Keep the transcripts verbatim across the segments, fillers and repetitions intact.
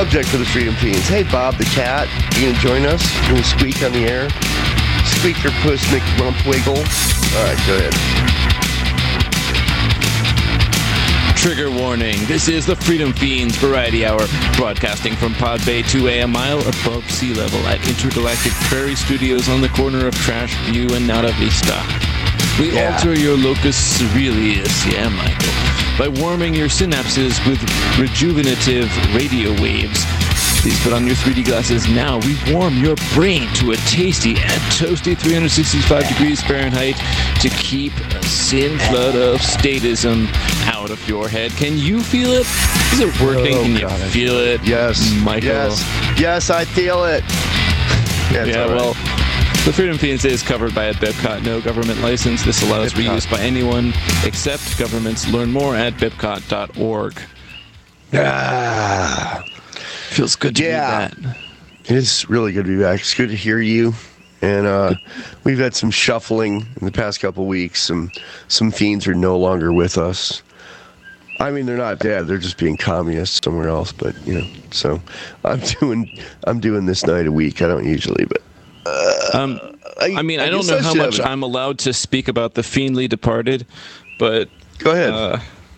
subject for the Freedom Fiends. Hey, Bob the cat, you gonna join us? You gonna squeak on the air? Squeak your puss McRumpwiggle. All right, go ahead. Trigger warning. This is the Freedom Fiends Variety Hour, broadcasting from Pod Bay two A, a mile above sea level at Intergalactic Prairie Studios on the corner of Trash View and Nada Vista. We Yeah. alter your locus ceruleus, yeah, Michael, by warming your synapses with rejuvenative radio waves. Please put on your three D glasses now. We warm your brain to a tasty and toasty three hundred sixty-five degrees Fahrenheit to keep a sin flood of statism out of your head. Can you feel it? Is it working? Oh, Can you God, I feel it? Yes. Michael? Yes. Yes, I feel it. Yeah, Yeah, well, the Freedom Fiends is covered by a BIPCOT no government license. This allows BIPCOT. reuse by anyone except governments. Learn more at bipcot dot org. Ah. Feels good to Yeah. be that. It's really good to be back. It's good to hear you. And uh, we've had some shuffling in the past couple weeks. Some some fiends are no longer with us. I mean, they're not dead. They're just being communists somewhere else. But you know, so I'm doing I'm doing this night a week. I don't usually, but uh, Um, I mean, I, don't guess know how should much have it. I'm allowed to speak about the fiendly departed, but Go ahead. uh,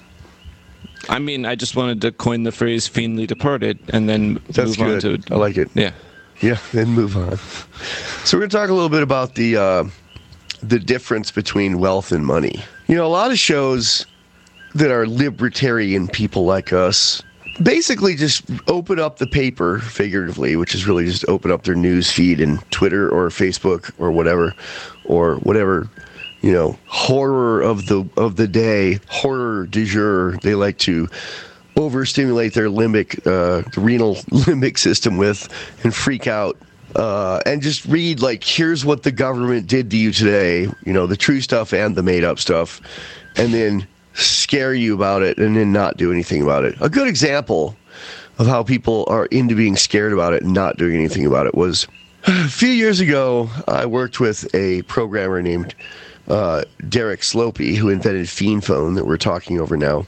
I mean, I just wanted to coin the phrase "fiendly departed" and then That's move good. on to. I like it. Yeah. Yeah, then move on. So we're going to talk a little bit about the uh, the difference between wealth and money. You know, a lot of shows that are libertarian people like us basically just open up the paper, figuratively, which is really just open up their news feed in Twitter or Facebook or whatever, or whatever, you know, horror of the of the day, horror du jour they like to overstimulate their limbic, uh, renal limbic system with, and freak out, uh, and just read like, here's what the government did to you today, you know, the true stuff and the made up stuff, and then scare you about it and then not do anything about it. A good example of how people are into being scared about it and not doing anything about it was a few years ago. I worked with a programmer named uh, Derek Slopey, who invented Fiend Phone that we're talking over now,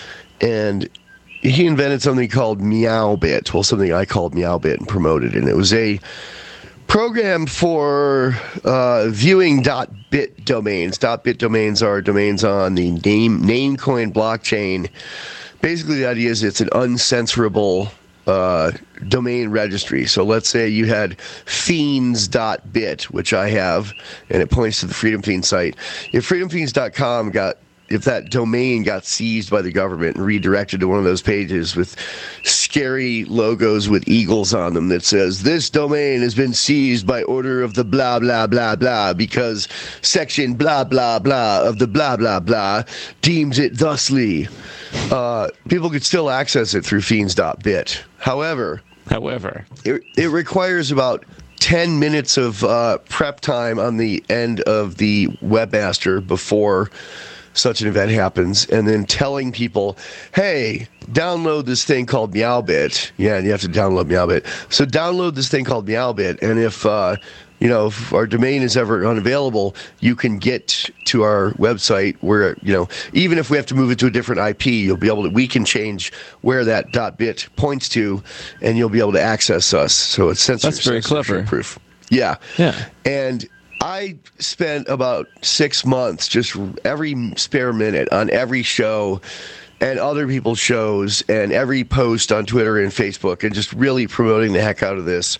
and he invented something called Meowbit, well, something I called Meowbit and promoted, and it was a program for uh, viewing .bit domains. .bit domains are domains on the name Namecoin blockchain. Basically, the idea is it's an uncensorable uh, domain registry. So let's say you had fiends.bit, which I have, and it points to the Freedom Fiends site. If freedom fiends dot com got if that domain got seized by the government and redirected to one of those pages with scary logos with eagles on them that says, this domain has been seized by order of the blah, blah, blah, blah, because section blah, blah, blah of the blah, blah, blah deems it thusly, uh, people could still access it through fiends.bit. However, However, it, it requires about ten minutes of uh, prep time on the end of the webmaster before such an event happens, and then telling people, hey, download this thing called Meowbit. Yeah, and you have to download Meowbit. So download this thing called Meowbit, and if, uh, you know, if our domain is ever unavailable, you can get to our website where, you know, even if we have to move it to a different I P, you'll be able to, we can change where that .bit points to, and you'll be able to access us. So it's censorship. That's very clever. Proof. Yeah. Yeah. And I spent about six months just every spare minute on every show and other people's shows and every post on Twitter and Facebook and just really promoting the heck out of this.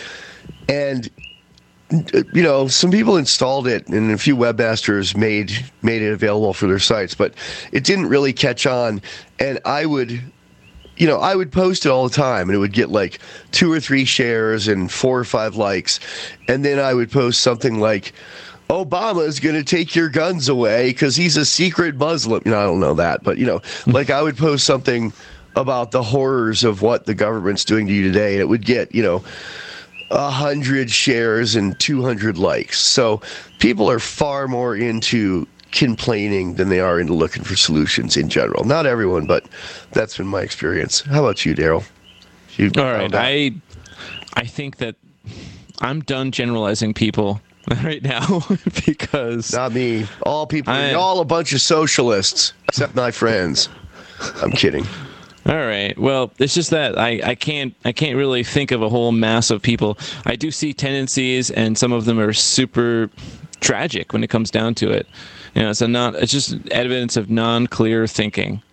And, you know, some people installed it and a few webmasters made made it available for their sites, but it didn't really catch on. And I would... You know, I would post it all the time, and it would get like two or three shares and four or five likes. And then I would post something like, Obama's going to take your guns away because he's a secret Muslim. You know, I don't know that. But, you know, like I would post something about the horrors of what the government's doing to you today, and it would get, you know, one hundred shares and two hundred likes. So people are far more into complaining than they are into looking for solutions in general. Not everyone, but that's been my experience. How about you, Daryl? You all right. I I think that I'm done generalizing people right now because not me. All people, I, you're all a bunch of socialists, except my friends. I'm kidding. All right. Well, it's just that I, I can't I can't really think of a whole mass of people. I do see tendencies, and some of them are super tragic when it comes down to it. You know, so not it's just evidence of non-clear thinking.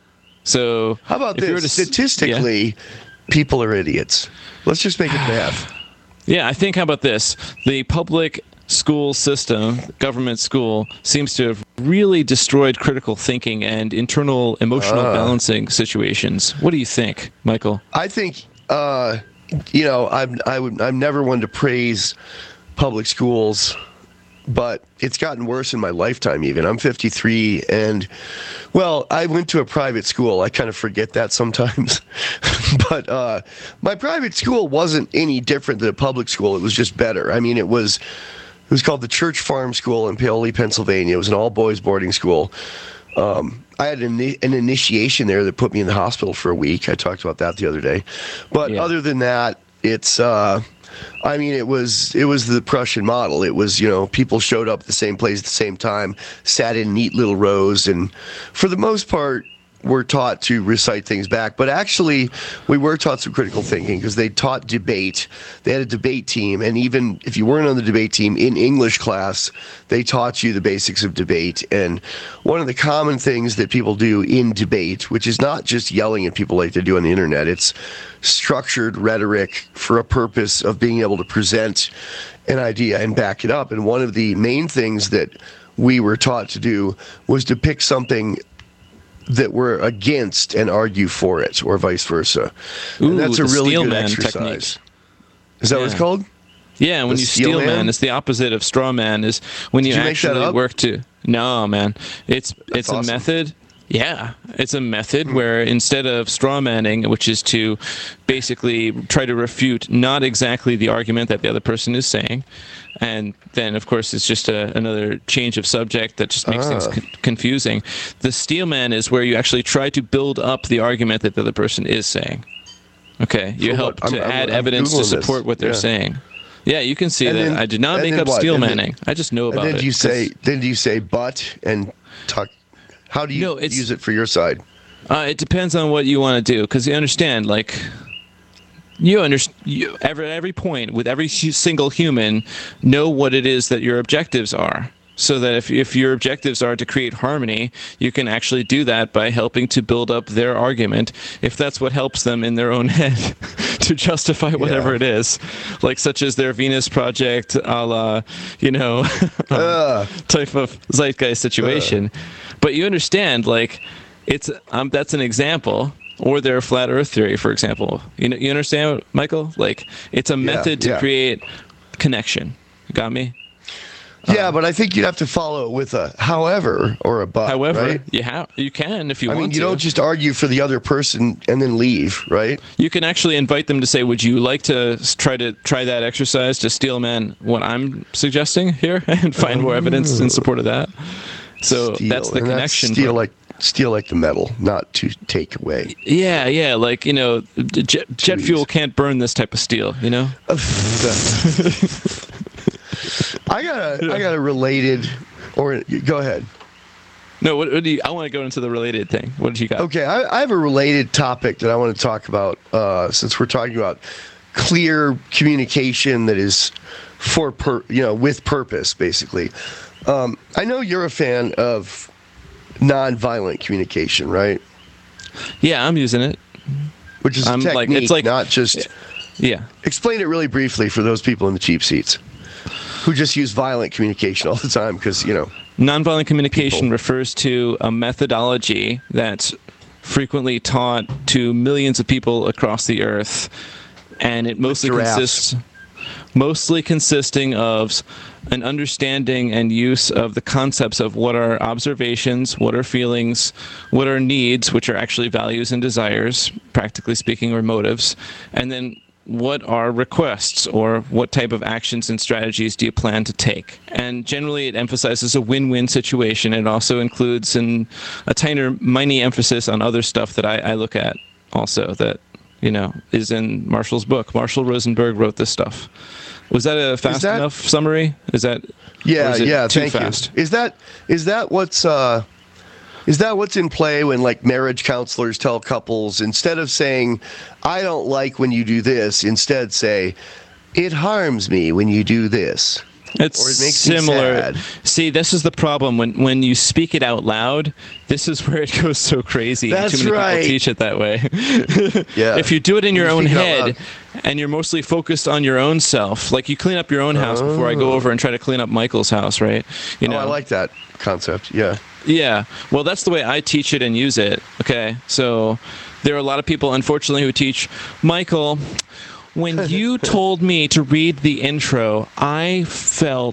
So how about if you were this? to, Statistically, yeah. people are idiots. Let's just make it math. Yeah, I think how about this? The public school system, government school, seems to have really destroyed critical thinking and internal emotional uh, balancing situations. What do you think, Michael? I think, uh, you know, I'm I would I'm never one to praise public schools, but it's gotten worse in my lifetime. Even I'm fifty-three, and well, I went to a private school. I kind of forget that sometimes, but uh, my private school wasn't any different than a public school. It was just better. I mean, it was. It was called the Church Farm School in Paoli, Pennsylvania. It was an all-boys boarding school. Um, I had an, an initiation there that put me in the hospital for a week. I talked about that the other day. But yeah. other than that, it's, uh, I mean, it was it was the Prussian model. It was, you know, people showed up at the same place at the same time, sat in neat little rows, and for the most part, were taught to recite things back. But actually, we were taught some critical thinking because they taught debate. They had a debate team, and even if you weren't on the debate team, in English class, they taught you the basics of debate. And one of the common things that people do in debate, which is not just yelling at people like they do on the internet, it's structured rhetoric for a purpose of being able to present an idea and back it up. And one of the main things that we were taught to do was to pick something that we're against and argue for it, or vice versa. Ooh, and that's a really good exercise. Technique. Is that yeah. what it's called? Yeah, when the you steel man? man, it's the opposite of straw man. Is when you, Did you actually make that up? work to. No, man, it's that's it's awesome. a method. Yeah, it's a method where instead of straw manning, which is to basically try to refute not exactly the argument that the other person is saying, and then, of course, it's just a, another change of subject that just makes ah. things con- confusing. The steel man is where you actually try to build up the argument that the other person is saying. Okay, you so help what? to I'm, add I'm, evidence I'm to support this. what they're yeah. saying. Yeah, you can see and that then, I did not make up what? steel and manning. Then, I just know about and then it. Do you say, then do you say but and talk? How do you no, use it for your side? Uh, it depends on what you want to do, because you understand, like, you understand, you, every, every point, with every single human, know what it is that your objectives are. So that if if your objectives are to create harmony, you can actually do that by helping to build up their argument, if that's what helps them in their own head to justify whatever yeah. it is, like such as their Venus Project, a la, you know, uh. type of zeitgeist situation. Uh. But you understand, like, it's um that's an example. Or their flat Earth theory, for example. You know, you understand, Michael? Like, it's a method yeah, yeah. to create connection. You got me? Yeah, um, but I think you'd have to follow it with a however or a but. However, right? you have you can if you I want mean, you to. don't just argue for the other person and then leave, right? You can actually invite them to say, "Would you like to try to try that exercise to steel man what I'm suggesting here and find more evidence in support of that?" So steal. that's the and connection. That's steal like steal like the metal, not to take away. Yeah, yeah, like, you know, jet, jet fuel can't burn this type of steel, you know? I got a I got a related or go ahead. No, what, what do you I want to go into the related thing. What did you got? Okay, I, I have a related topic that I want to talk about uh, since we're talking about clear communication that is for per, you know, with purpose, basically. Um, I know you're a fan of nonviolent communication, right? Yeah, I'm using it. Which is a I'm technique, like, it's like, not just... Yeah. Explain it really briefly for those people in the cheap seats who just use violent communication all the time because, you know... Nonviolent communication people. refers to a methodology that's frequently taught to millions of people across the earth, and it mostly consists... mostly consisting of an understanding and use of the concepts of what are observations, what are feelings, what are needs, which are actually values and desires, practically speaking, or motives, and then what are requests, or what type of actions and strategies do you plan to take. And generally it emphasizes a win-win situation. It also includes an, a tiny, minor emphasis on other stuff that I, I look at also that, you know, is in Marshall's book. Marshall Rosenberg wrote this stuff. Was that a fast that, enough summary? Is that yeah, is it yeah? Too thank fast? you. Is that is that what's uh, Is that what's in play when, like, marriage counselors tell couples, instead of saying, I don't like when you do this, instead say, it harms me when you do this? It's or it makes similar. Me sad. See, this is the problem. When when you speak it out loud, this is where it goes so crazy. That's Too many right. people teach it that way. Yeah. If you do it in your You own speak out head, loud. and you're mostly focused on your own self, like you clean up your own house before I go over and try to clean up Michael's house, right? You know, Oh, I like that concept. Yeah. Yeah, well, that's the way I teach it and use it. Okay, so there are a lot of people, unfortunately, who teach, Michael, when you told me to read the intro, I felt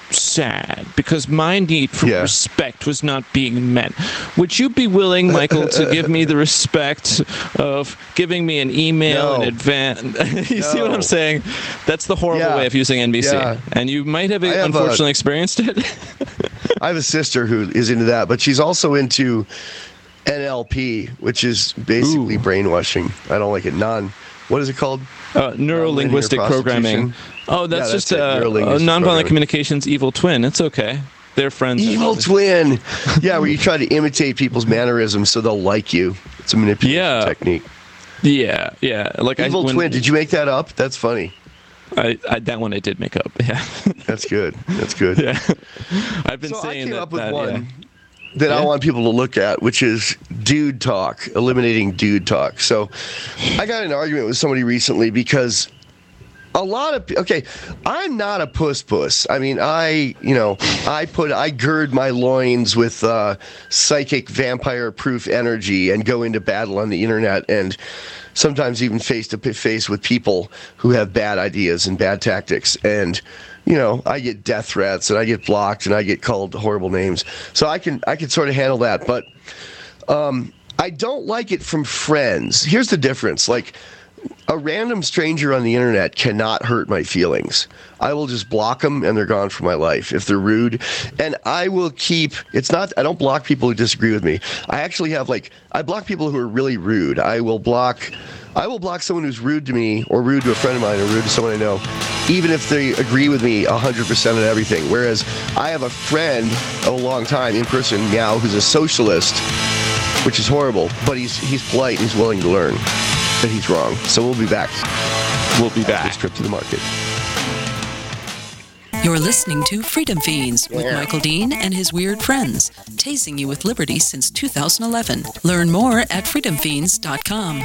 sad because my need for Yeah. respect was not being met. Would you be willing, Michael, to give me the respect of giving me an email No. in advance? You see what No. I'm saying? That's the horrible Yeah. way of using N B C. Yeah. And you might have, I have unfortunately a- experienced it. I have a sister who is into that, but she's also into N L P, which is basically Ooh. brainwashing. I don't like it. Non, what is it called? Uh, neuro-linguistic Nonlinear programming. prostitution. Oh, that's Yeah, just that's it, uh, neuro-linguistic uh, nonviolent programming. communications evil twin. It's okay. They're friends. Evil twin. Yeah, where you try to imitate people's mannerisms so they'll like you. It's a manipulation Yeah. technique. Yeah, yeah. Like Evil I, when, twin. Did you make that up? That's funny. I, I, that one I did make up. Yeah. That's good. That's good. Yeah. I've been So I saying came that. up with that, one yeah. that I Yeah. want people to look at, which is dude talk, eliminating dude talk. So I got in an argument with somebody recently because a lot of okay, I'm not a puss puss. I mean, I you know I put I gird my loins with uh, psychic vampire proof energy and go into battle on the internet and sometimes even face to face with people who have bad ideas and bad tactics. And you know, I get death threats and I get blocked and I get called horrible names. So I can I can sort of handle that, but um, I don't like it from friends. Here's the difference, like. A random stranger on the internet cannot hurt my feelings. I will just block them and they're gone from my life if they're rude. And I will keep, it's not, I don't block people who disagree with me. I actually have like, I block people who are really rude. I will block, I will block someone who's rude to me or rude to a friend of mine or rude to someone I know, even if they agree with me one hundred percent on everything. Whereas I have a friend of a long time in person now who's a socialist, which is horrible, but he's he's polite and he's willing to learn that he's wrong. So we'll be back. We'll be back. This trip to the market. You're listening to Freedom Fiends with Michael Dean and his weird friends, tasing you with liberty since two thousand eleven. Learn more at freedom fiends dot com.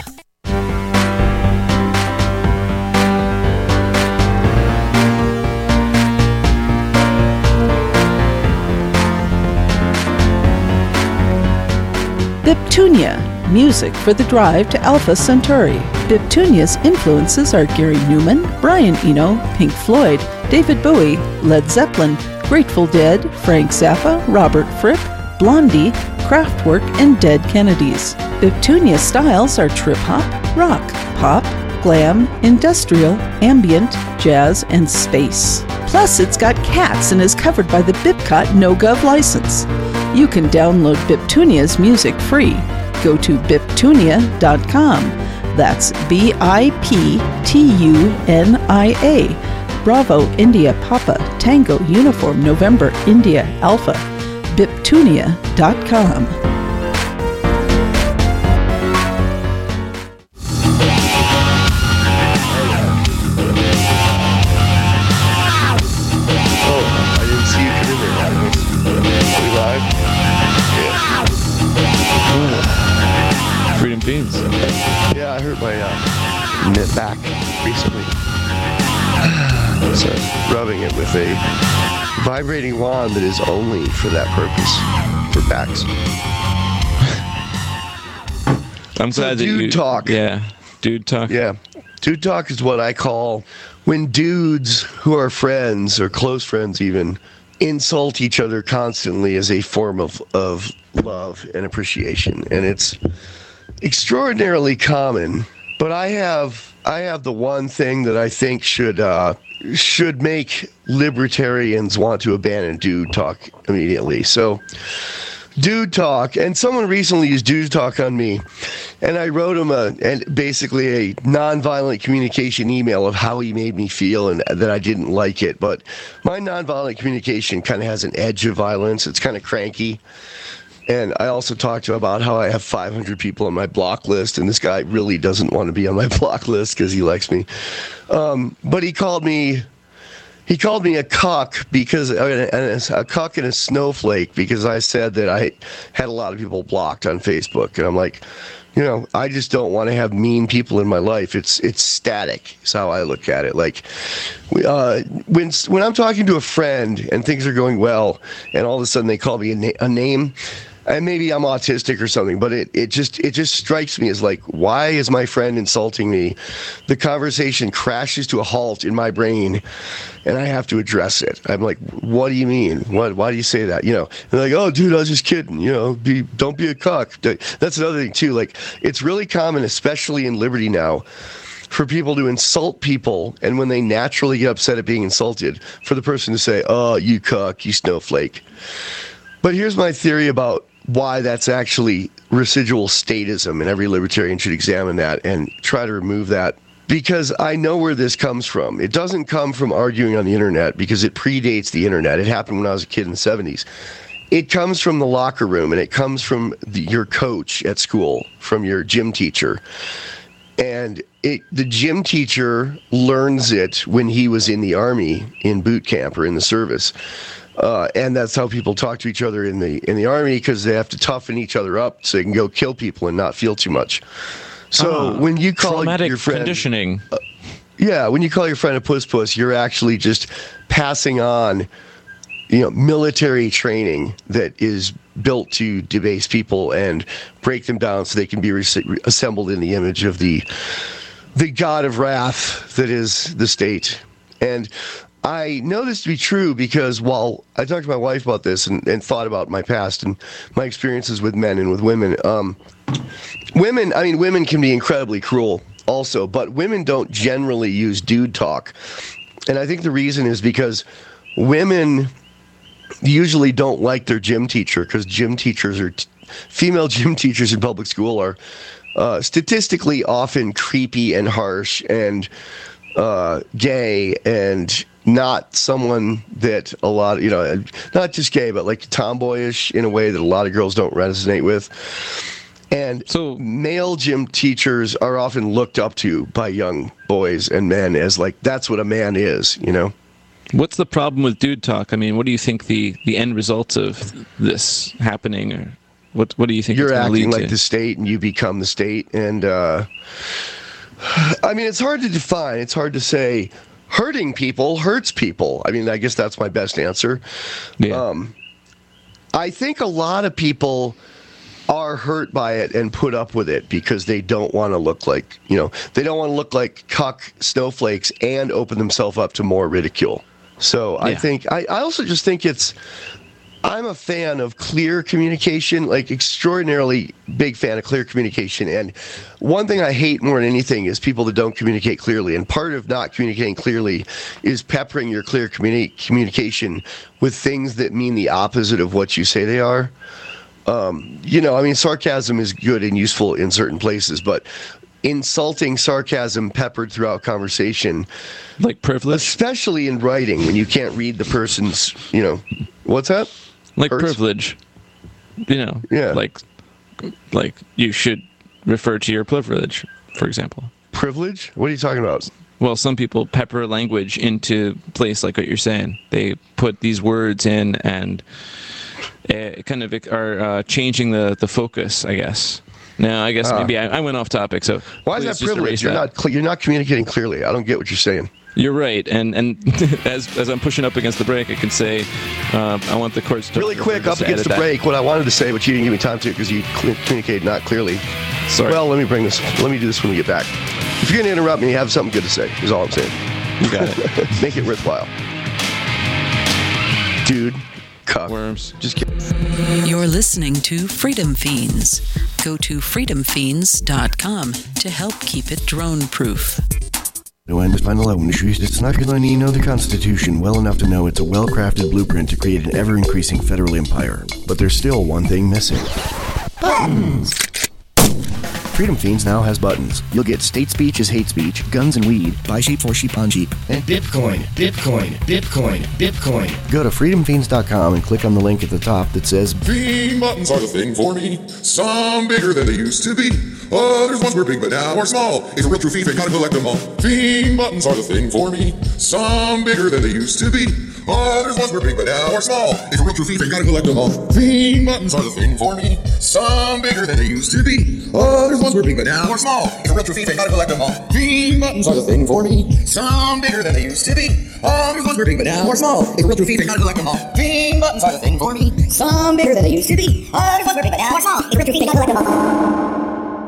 Biptunia, music for the drive to Alpha Centauri. Biptunia's influences are Gary Newman, Brian Eno, Pink Floyd, David Bowie, Led Zeppelin, Grateful Dead, Frank Zappa, Robert Fripp, Blondie, Kraftwerk, and Dead Kennedys. Biptunia styles are trip-hop, rock, pop, glam, industrial, ambient, jazz, and space. Plus, it's got cats and is covered by the Bipcot No-Gov license. You can download Biptunia's music free. Go to biptunia dot com. That's B I P T U N I A. Bravo India Papa Tango Uniform November India Alpha. biptunia dot com. Oh, I didn't see you come in there, Agnes. Are we live? Yeah. Freedom Fiends. Yeah, I hurt my uh, mid back recently. So rubbing it with a vibrating wand that is only for that purpose, for backs. I'm So glad that dude you. talk. Yeah. Dude talk. Yeah. Dude talk is what I call when dudes who are friends or close friends even insult each other constantly as a form of, of love and appreciation. And it's extraordinarily common. But I have I have the one thing that I think should uh, should make libertarians want to abandon dude talk immediately. So dude talk, and someone recently used dude talk on me, and I wrote him a and basically a nonviolent communication email of how he made me feel and that I didn't like it. But my nonviolent communication kind of has an edge of violence. It's kind of cranky. And I also talked to him about how I have five hundred people on my block list, and this guy really doesn't want to be on my block list because he likes me. Um, but he called me, he called me a cuck because I mean, a cuck and a snowflake because I said that I had a lot of people blocked on Facebook, and I'm like, you know, I just don't want to have mean people in my life. It's it's static. Is how I look at it. Like, uh, when when I'm talking to a friend and things are going well, and all of a sudden they call me a, na- a name. And maybe I'm autistic or something, but it, it just it just strikes me as like, why is my friend insulting me? The conversation crashes to a halt in my brain, and I have to address it. I'm like, what do you mean? What? Why do you say that? You know? And they're like, oh, dude, I was just kidding. You know, be don't be a cuck. That's another thing too. Like, it's really common, especially in Liberty now, for people to insult people, and when they naturally get upset at being insulted, for the person to say, oh, you cuck, you snowflake. But here's my theory about why that's actually residual statism, and every libertarian should examine that and try to remove that, because I know where this comes from. It doesn't come from arguing on the internet, because it predates the internet. It happened when I was a kid in the seventies. It comes from the locker room, and it comes from the, your coach at school, from your gym teacher. And it, the gym teacher learns it when he was in the Army, in boot camp or in the service. Uh, and that's how people talk to each other in the in the Army, because they have to toughen each other up so they can go kill people and not feel too much. So uh, when you call traumatic your friend conditioning, uh, yeah, when you call your friend a puss puss, you're actually just passing on, you know, military training that is built to debase people and break them down so they can be re- assembled in the image of the the god of wrath that is the state. And I know this to be true because while I talked to my wife about this and, and thought about my past and my experiences with men and with women, um, women, I mean, women can be incredibly cruel also, but women don't generally use dude talk. And I think the reason is because women usually don't like their gym teacher, because gym teachers are, t- female gym teachers in public school are uh, statistically often creepy and harsh and uh, gay and not someone that a lot, you know, not just gay, but like tomboyish in a way that a lot of girls don't resonate with. And so male gym teachers are often looked up to by young boys and men as like, that's what a man is, you know? What's the problem with dude talk? I mean, what do you think the, the end results of this happening, or what what do you think you're it's acting lead like to? the state and you become the state? And uh, I mean, it's hard to define. It's hard to say hurting people hurts people. I mean, I guess that's my best answer. Yeah. Um, I think a lot of people are hurt by it and put up with it because they don't want to look like, you know, they don't want to look like cuck snowflakes and open themselves up to more ridicule. So I yeah. think, I, I also just think it's, I'm a fan of clear communication, like extraordinarily big fan of clear communication. And one thing I hate more than anything is people that don't communicate clearly. And part of not communicating clearly is peppering your clear communi- communication with things that mean the opposite of what you say they are. Um, you know, I mean, sarcasm is good and useful in certain places, but insulting sarcasm peppered throughout conversation, like privilege, especially in writing when you can't read the person's, you know, what's that? Like Hurts? privilege, you know, yeah. like, like you should refer to your privilege, for example. Privilege? What are you talking about? Well, some people pepper language into place like what you're saying. They put these words in and uh, kind of are uh, changing the, the focus, I guess. Now, I guess uh, maybe I, I went off topic. So why is that privilege? You're that. not cl- you're not communicating clearly. I don't get what you're saying. You're right, and and as as I'm pushing up against the break, I can say uh, I want the courts to really quick up against the that. break. What I wanted to say, but you didn't give me time to because you cl- communicated not clearly. Sorry. Well, let me bring this. Let me do this when we get back. If you're going to interrupt me, you have something good to say. Is all I'm saying. You got it. Make it worthwhile, dude. Cuck. Worms. Just kidding. You're listening to Freedom Fiends. Go to freedom fiends dot com to help keep it drone-proof. No end is final issues. It's not going to know the Constitution well enough to know it's a well-crafted blueprint to create an ever-increasing federal empire. But there's still one thing missing. Buttons! Freedom Fiends now has buttons. You'll get state speech is hate speech, guns and weed, buy sheep for sheep on sheep, and Bitcoin, Bitcoin, Bitcoin, Bitcoin. Go to freedom fiends dot com and click on the link at the top that says Fiend buttons are the thing for me. Some bigger than they used to be. Others once were big but now are small. It's a real true fiend, gotta collect them all. Fiend buttons are the thing for me. Some bigger than they used to be. Others once were big but now are small. It's a real true fiend, gotta collect them all. Fiend buttons are the thing for me. Some bigger than they used to be. Others once were big but now are small. It's a real true fiend, gotta collect them all. Fiend buttons are the thing for me. Some bigger than they used to be. Others once were big but now are small. It's a real true fiend, gotta collect them all. Fiend buttons are the thing for me. Some bigger than they used to be. Others once were big but now are small. It's a real true fiend, gotta collect them all.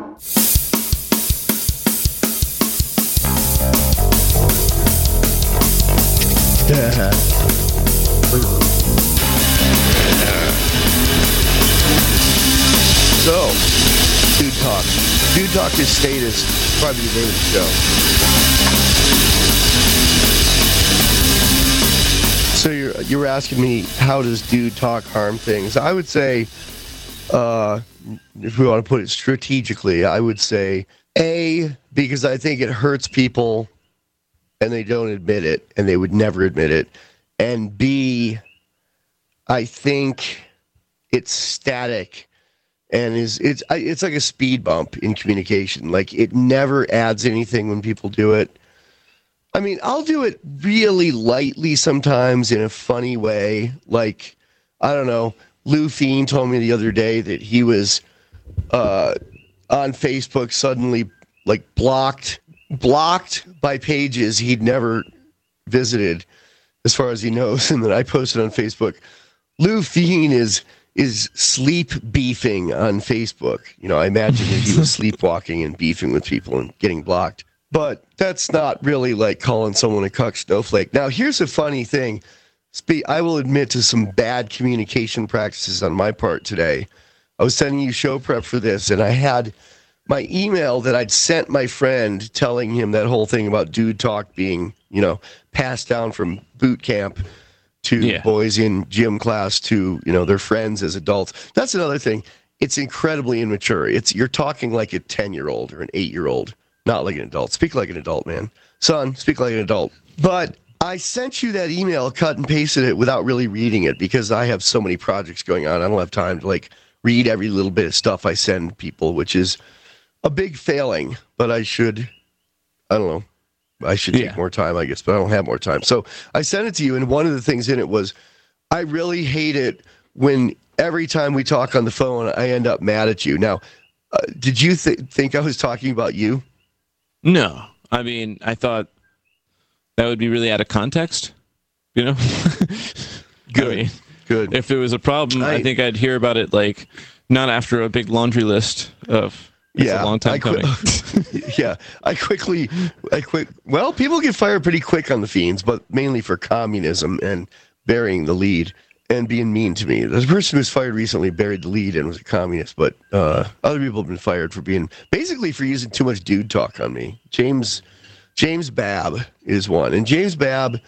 Yeah. So, Dude Talk. Dude Talk is status, probably the name of the show. So you're you were asking me, how does Dude Talk harm things? I would say, uh, if we want to put it strategically, I would say, A, because I think it hurts people and they don't admit it, and they would never admit it. And B, I think it's static, and is it's it's like a speed bump in communication. Like, it never adds anything when people do it. I mean, I'll do it really lightly sometimes in a funny way. Like, I don't know, Lou Fiend told me the other day that he was uh, on Facebook suddenly, like, blocked blocked by pages he'd never visited, as far as he knows. And then I posted on Facebook, Lou Fiend is is sleep beefing on Facebook. You know, I imagine that he was sleepwalking and beefing with people and getting blocked. But that's not really like calling someone a cuck snowflake. Now, here's a funny thing. I will admit to some bad communication practices on my part today. I was sending you show prep for this, and I had my email that I'd sent my friend telling him that whole thing about Dude Talk being, you know, passed down from boot camp to yeah. boys in gym class to, you know, their friends as adults. That's another thing. It's incredibly immature. It's you're talking like a ten-year-old or an eight-year-old, not like an adult. Speak like an adult, man. Son, speak like an adult. But I sent you that email, cut and pasted it without really reading it, because I have so many projects going on. I don't have time to, like, read every little bit of stuff I send people, which is a big failing, but I should, I don't know, I should take yeah. more time, I guess, but I don't have more time. So I sent it to you, and one of the things in it was, I really hate it when every time we talk on the phone, I end up mad at you. Now, uh, did you th- think I was talking about you? No. I mean, I thought that would be really out of context, you know? Good, I mean, good. If it was a problem, I, I think I'd hear about it, like, not after a big laundry list of... It's yeah, a long time I coming. Qu- yeah, I quickly, I quick. Well, people get fired pretty quick on the Fiends, but mainly for communism and burying the lead and being mean to me. The person who was fired recently buried the lead and was a communist, but uh, other people have been fired for being basically for using too much dude talk on me. James, James Babb is one, and James Babb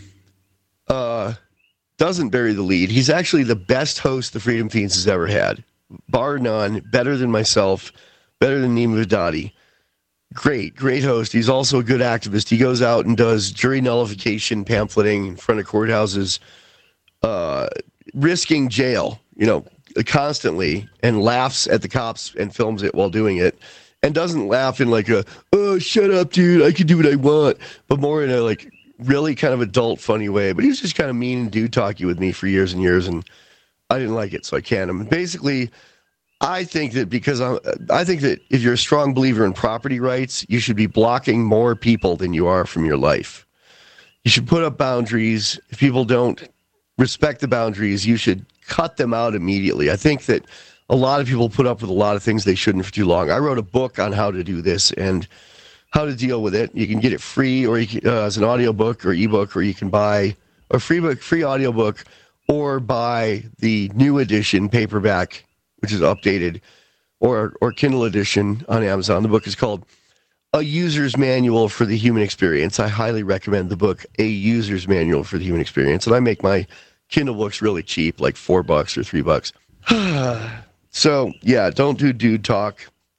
uh, doesn't bury the lead. He's actually the best host the Freedom Fiends has ever had, bar none. Better than myself. Better than Nima Vidadi. Great, great host. He's also a good activist. He goes out and does jury nullification pamphleting in front of courthouses, uh, risking jail, you know, constantly, and laughs at the cops and films it while doing it, and doesn't laugh in like a, oh, shut up, dude, I can do what I want, but more in a like really kind of adult, funny way. But he was just kind of mean and dude talky with me for years and years, and I didn't like it, so I canned him. And basically, I think that because I'm, I think that if you're a strong believer in property rights, you should be blocking more people than you are from your life. You should put up boundaries. If people don't respect the boundaries, you should cut them out immediately. I think that a lot of people put up with a lot of things they shouldn't for too long. I wrote a book on how to do this and how to deal with it. You can get it free, or you can, uh, as an audiobook or ebook, or you can buy a free book, free audiobook, or buy the new edition paperback, which is updated, or or Kindle edition on Amazon. The book is called A User's Manual for the Human Experience. I highly recommend the book, A User's Manual for the Human Experience. And I make my Kindle books really cheap, like four bucks or three bucks. So, yeah, don't do dude talk.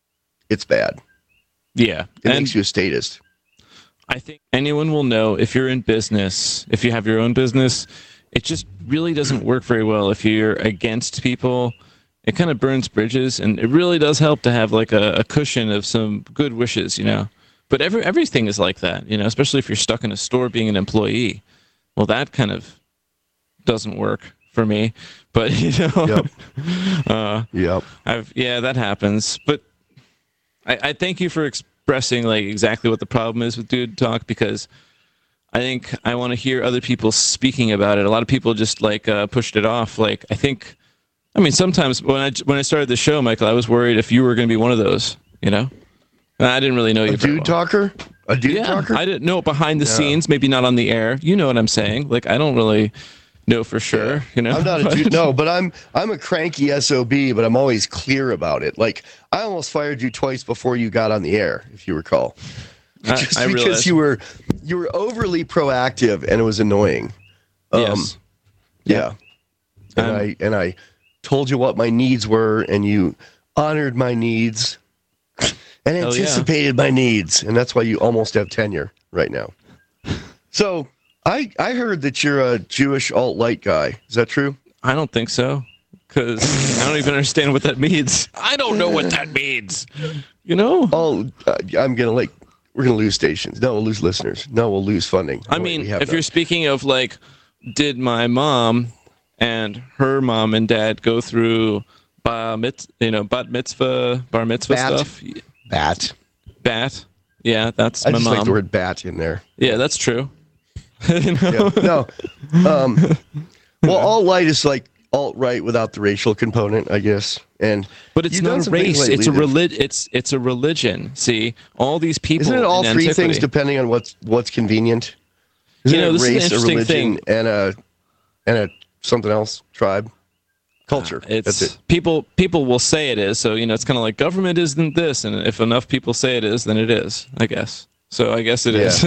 it's bad. Yeah. It and makes you a statist. I think anyone will know if you're in business, if you have your own business, it just really doesn't work very well if you're against people. It kind of burns bridges, and it really does help to have like a, a cushion of some good wishes, you know. But every everything is like that, you know, especially if you're stuck in a store being an employee. Well, that kind of doesn't work for me. But, you know, Yep. uh, Yep. I've yeah, that happens. But I, I thank you for expressing like exactly what the problem is with Dude Talk, because I think I want to hear other people speaking about it. A lot of people just like uh, pushed it off. Like I think. I mean, sometimes when I when I started the show, Michael, I was worried if you were going to be one of those, you know? I didn't really know you. A dude well. talker? A dude yeah, talker? I didn't know behind the Yeah. scenes, maybe not on the air. You know what I'm saying? Like, I don't really know for sure, Yeah. you know? I'm not a dude, no, but I'm I'm a cranky S O B, but I'm always clear about it. Like, I almost fired you twice before you got on the air, if you recall. I- Just I because realize. you were you were overly proactive and it was annoying. Um, Yes. Yeah. And Um, I and I told you what my needs were, and you honored my needs and Hell yeah. anticipated my needs, and that's why you almost have tenure right now. So I I heard that you're a Jewish alt-right guy. Is that true? I don't think so, because I don't even understand what that means. I don't know what that means. You know? Oh, uh, I'm gonna like we're gonna lose stations. No, we'll lose listeners. No, we'll lose funding. I Wait, mean, we have if none. you're speaking of like, did my mom and her mom and dad go through bar mit, you know, bat mitzvah, bar mitzvah Bat. stuff? bat, Bat. Yeah, that's I my just mom. like the word bat in there. Yeah, that's true. You know? Yeah. No, um, well, alt-right is like alt-right without the racial component, I guess. And But it's you've done not a some things race. It's a lately that- relig- It's it's a religion. See, all these people. Isn't it all in three antiquity- things depending on what's what's convenient? Isn't You know, it this is an race, a interesting religion, thing. and a and a something else? Tribe, culture. It's That's it. people. People will say it is. So you know, it's kind of like government isn't this, and if enough people say it is, then it is. I guess. So I guess it is.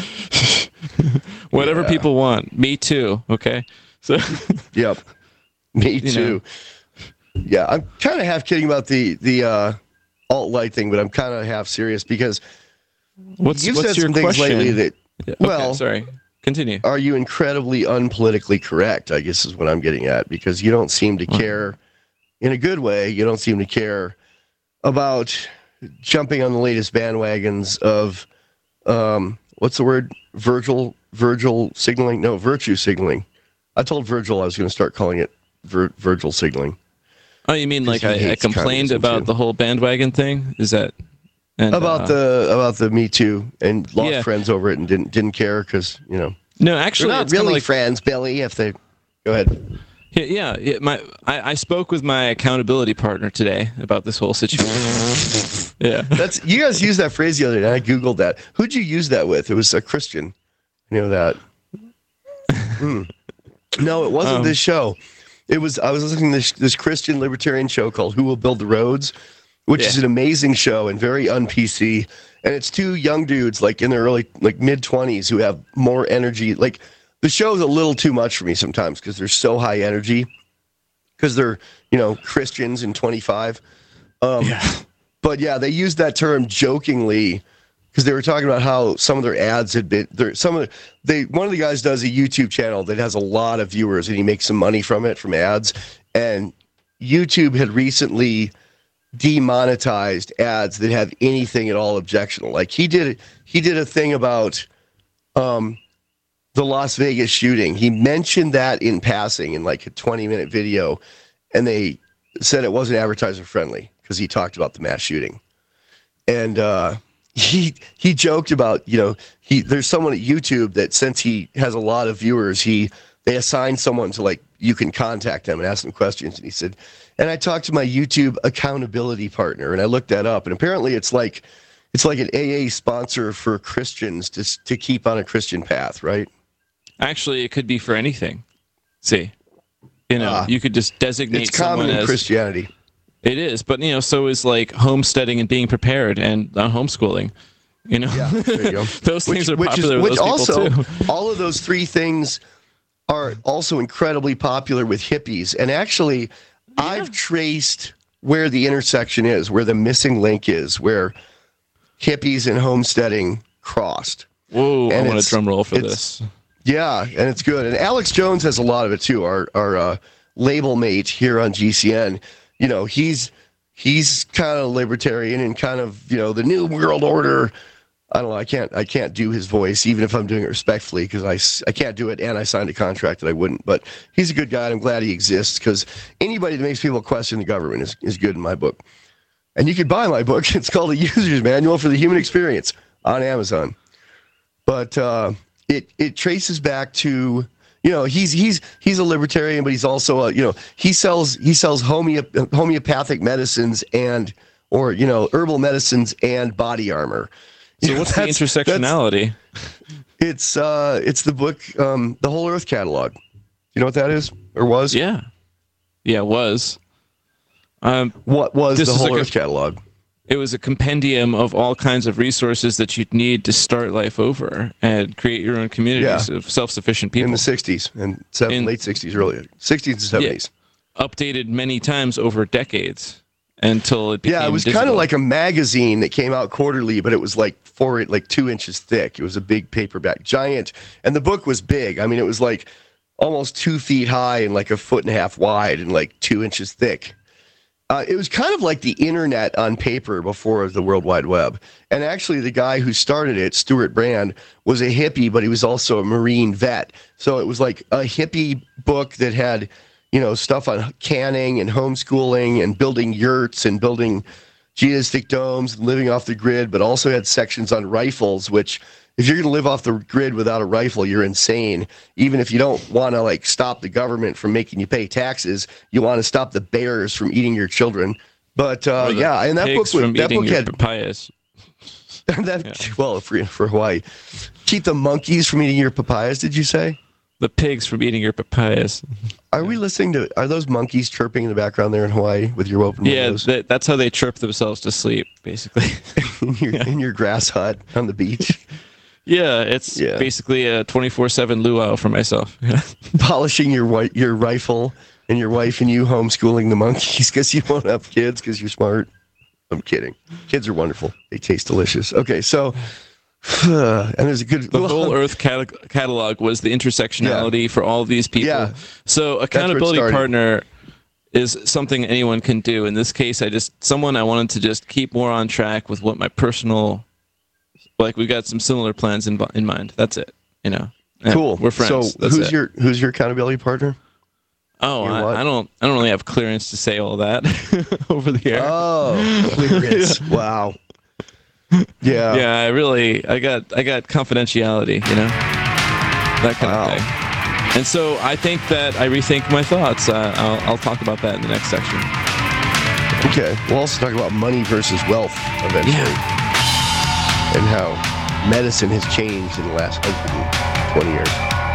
Whatever Yeah. people want. Me too. Okay. So Yep. Me You too. know. Yeah, I'm kind of half kidding about the the uh, alt-right thing, but I'm kind of half serious because what's you've what's said your some things question? lately that. Yeah, okay, well, sorry. Continue. are you incredibly unpolitically correct? I guess is what I'm getting at, because you don't seem to care in a good way. You don't seem to care about jumping on the latest bandwagons of um, what's the word? Virgil, Virgil signaling? No, virtue signaling. I told Virgil I was going to start calling it Vir- Virgil signaling. Oh, you mean like he I, I hates complained communism, about too. the whole bandwagon thing? Is that and, About uh, the about the Me Too, and lost Yeah. friends over it and didn't didn't care because you know no? they're Actually, not it's kinda really like, friends, Billy. If they go ahead. Yeah, yeah. yeah, My I, I spoke with my accountability partner today about this whole situation. yeah. That's you guys used that phrase the other day. I googled that. Who'd you use that with? It was a Christian. You know that. Hmm. No, it wasn't Um, this show. It was. I was listening to this, this Christian libertarian show called "Who Will Build the Roads," which Yeah. is an amazing show and very un-P C. And it's two young dudes, like in their early, like mid twenties, who have more energy. Like the show's a little too much for me sometimes because they're so high energy. Because they're, you know, Christians and twenty-five. Um, Yeah. But yeah, they used that term jokingly because they were talking about how some of their ads had been there. Some of the, they one of the guys does a YouTube channel that has a lot of viewers and he makes some money from it from ads. And YouTube had recently demonetized ads that have anything at all objectionable. Like he did, he did a thing about um, the Las Vegas shooting. He mentioned that in passing in like a twenty minute video, and they said it wasn't advertiser friendly because he talked about the mass shooting. And uh, he he joked about, you know, he there's someone at YouTube that since he has a lot of viewers, he they assign someone to like you can contact them and ask them questions. And he said, and I talked to my YouTube accountability partner, and I looked that up, and apparently it's like it's like an A A sponsor for Christians to to keep on a Christian path, right? Actually, it could be for anything. See, you know, Ah. you could just designate It's common someone in as Christianity. it is, but you know, so is like homesteading and being prepared and uh, homeschooling. You know, Yeah, there you go. those things are which popular is, with which those also, people too. all of those three things are also incredibly popular with hippies. And actually, I've traced where the intersection is, where the missing link is, where hippies and homesteading crossed. Whoa, And I want a it's- drum roll for it's- this. Yeah, and it's good. And Alex Jones has a lot of it too. Our our uh, label mate here on G C N, you know, he's he's kind of libertarian and kind of, you know, the new world order. I don't know. I can't I can't do his voice, even if I'm doing it respectfully, because I, s- I can't do it, and I signed a contract that I wouldn't. But he's a good guy, and I'm glad he exists, because anybody that makes people question the government is, is good in my book. And you can buy my book. It's called A User's Manual for the Human Experience on Amazon. But uh, it it traces back to, you know, he's he's he's a libertarian, but he's also a, you know, he sells he sells homeo- homeopathic medicines and or you know herbal medicines and body armor. So You know, what's the that's- intersectionality? that's- It's uh it's the book um the Whole Earth Catalog. You know what that is or was? Yeah. Yeah, it was. Um, What was This the is Whole like a- Earth Catalog? it was a compendium of all kinds of resources that you'd need to start life over and create your own communities Yeah. of self-sufficient people. In the sixties and seven, In- late sixties, early sixties and seventies. Updated many times over decades until it became Yeah, it was kind digital. of like a magazine that came out quarterly, but it was like four, like two inches thick. It was a big paperback, giant, and the book was big. I mean, it was like almost two feet high and like a foot and a half wide and like two inches thick. Uh, it was kind of like the internet on paper before the World Wide Web. And actually, the guy who started it, Stuart Brand, was a hippie, but he was also a Marine vet. So it was like a hippie book that had, you know, stuff on canning and homeschooling and building yurts and building geodesic domes and living off the grid, but also had sections on rifles, which if you're going to live off the grid without a rifle, you're insane. Even if you don't want to like stop the government from making you pay taxes, you want to stop the bears from eating your children. But uh, Or the yeah, and that book pigs was, from that eating book your had papayas. that well for for Hawaii. Keep the monkeys from eating your papayas. Did you say? The pigs from eating your papayas. Are we listening to? Are those monkeys chirping in the background there in Hawaii with your open Yeah, windows that, that's how they chirp themselves to sleep, basically. in, your, in your grass hut on the beach, Yeah, it's Yeah. basically a twenty-four seven luau for myself. polishing your wi- your rifle, and your wife and you homeschooling the monkeys because you won't have kids because you're smart. I'm kidding. Kids are wonderful. They taste delicious. Okay, so and there's a good The Whole Earth cat- catalog was the intersectionality for all of these people. Yeah. So where it accountability started. partner is something anyone can do. In this case, I just someone I wanted to just keep more on track with what my personal, like we got some similar plans in in mind. That's it. You know. And Cool. We're friends. So That's who's it. your who's your accountability partner? Oh, your what? I, I don't. I don't really have clearance to say all that over the air. Oh, clearance. Wow. Yeah. yeah, I really, I got, I got confidentiality, you know, that kind Wow. of thing. And so I think that I rethink my thoughts. Uh, I'll, I'll talk about that in the next section. Okay. We'll also talk about money versus wealth eventually, and how medicine has changed in the last one hundred twenty years.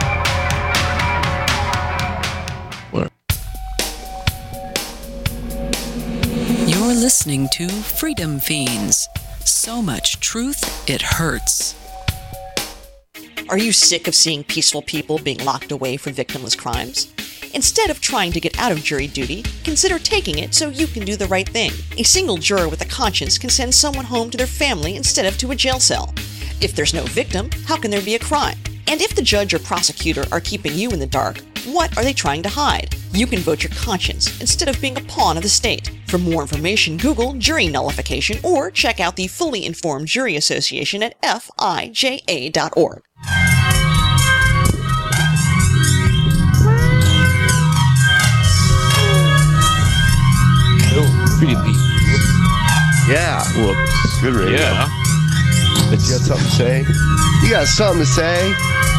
You're listening to Freedom Fiends. So much truth, it hurts. Are you sick of seeing peaceful people being locked away for victimless crimes? Instead of trying to get out of jury duty, consider taking it so you can do the right thing. A single juror with a conscience can send someone home to their family instead of to a jail cell. If there's no victim, how can there be a crime? And if the judge or prosecutor are keeping you in the dark, what are they trying to hide? You can vote your conscience instead of being a pawn of the state. For more information, Google jury nullification or check out the Fully Informed Jury Association at F I J A dot org. Pretty deep. Yeah. Whoops. Good radio. Yeah. You got something to say? You got something to say?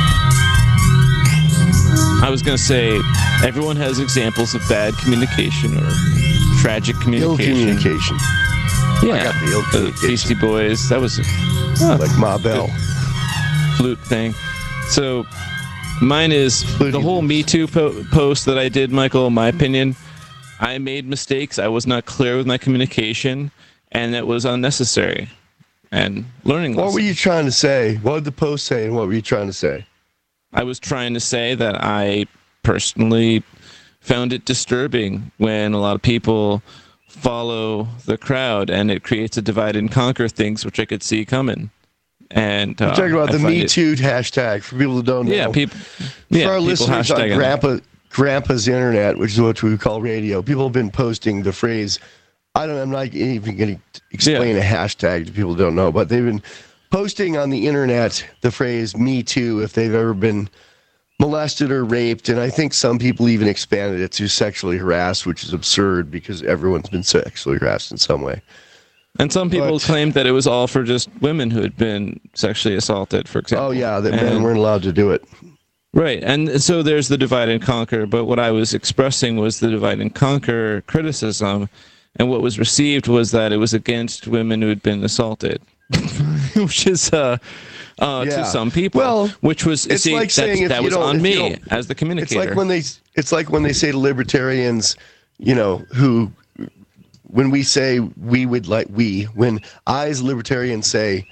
I was going to say, everyone has examples of bad communication or tragic Ill communication. communication. Yeah. I got the ill The communication. Beastie Boys. That was a Like Ma Bell. flute thing. So mine is Flutie the whole blues. Me Too po- post that I did, Michael, in my opinion. I made mistakes. I was not clear with my communication, and it was unnecessary. And learning What lessons. were you trying to say? What did the post say, and what were you trying to say? I was trying to say that I personally found it disturbing when a lot of people follow the crowd, and it creates a divide and conquer things, which I could see coming. And uh, I'm talking about I the find Me it- Too hashtag for people who don't know. Yeah, people. Yeah, for our people listeners on hashtagging it. Grandpa Grandpa's Internet, which is what we call radio, people have been posting the phrase. I don't. I'm not even going to explain Yeah. a hashtag to people who don't know, but they've been posting on the internet the phrase "Me Too" if they've ever been molested or raped, and I think some people even expanded it to sexually harassed, which is absurd because everyone's been sexually harassed in some way. And some people But- claimed that it was all for just women who had been sexually assaulted, for example. Oh yeah, that men And- weren't allowed to do it. Right, and so there's the divide and conquer, but what I was expressing was the divide and conquer criticism, and what was received was that it was against women who had been assaulted, which is uh, uh, Yeah. to some people, Well, which was, it's see, like that's- saying if that you was don't- on if you me don't- as the It's communicator. like when they it's like when they say to libertarians, you know, who when we say we would like we when I as a libertarian say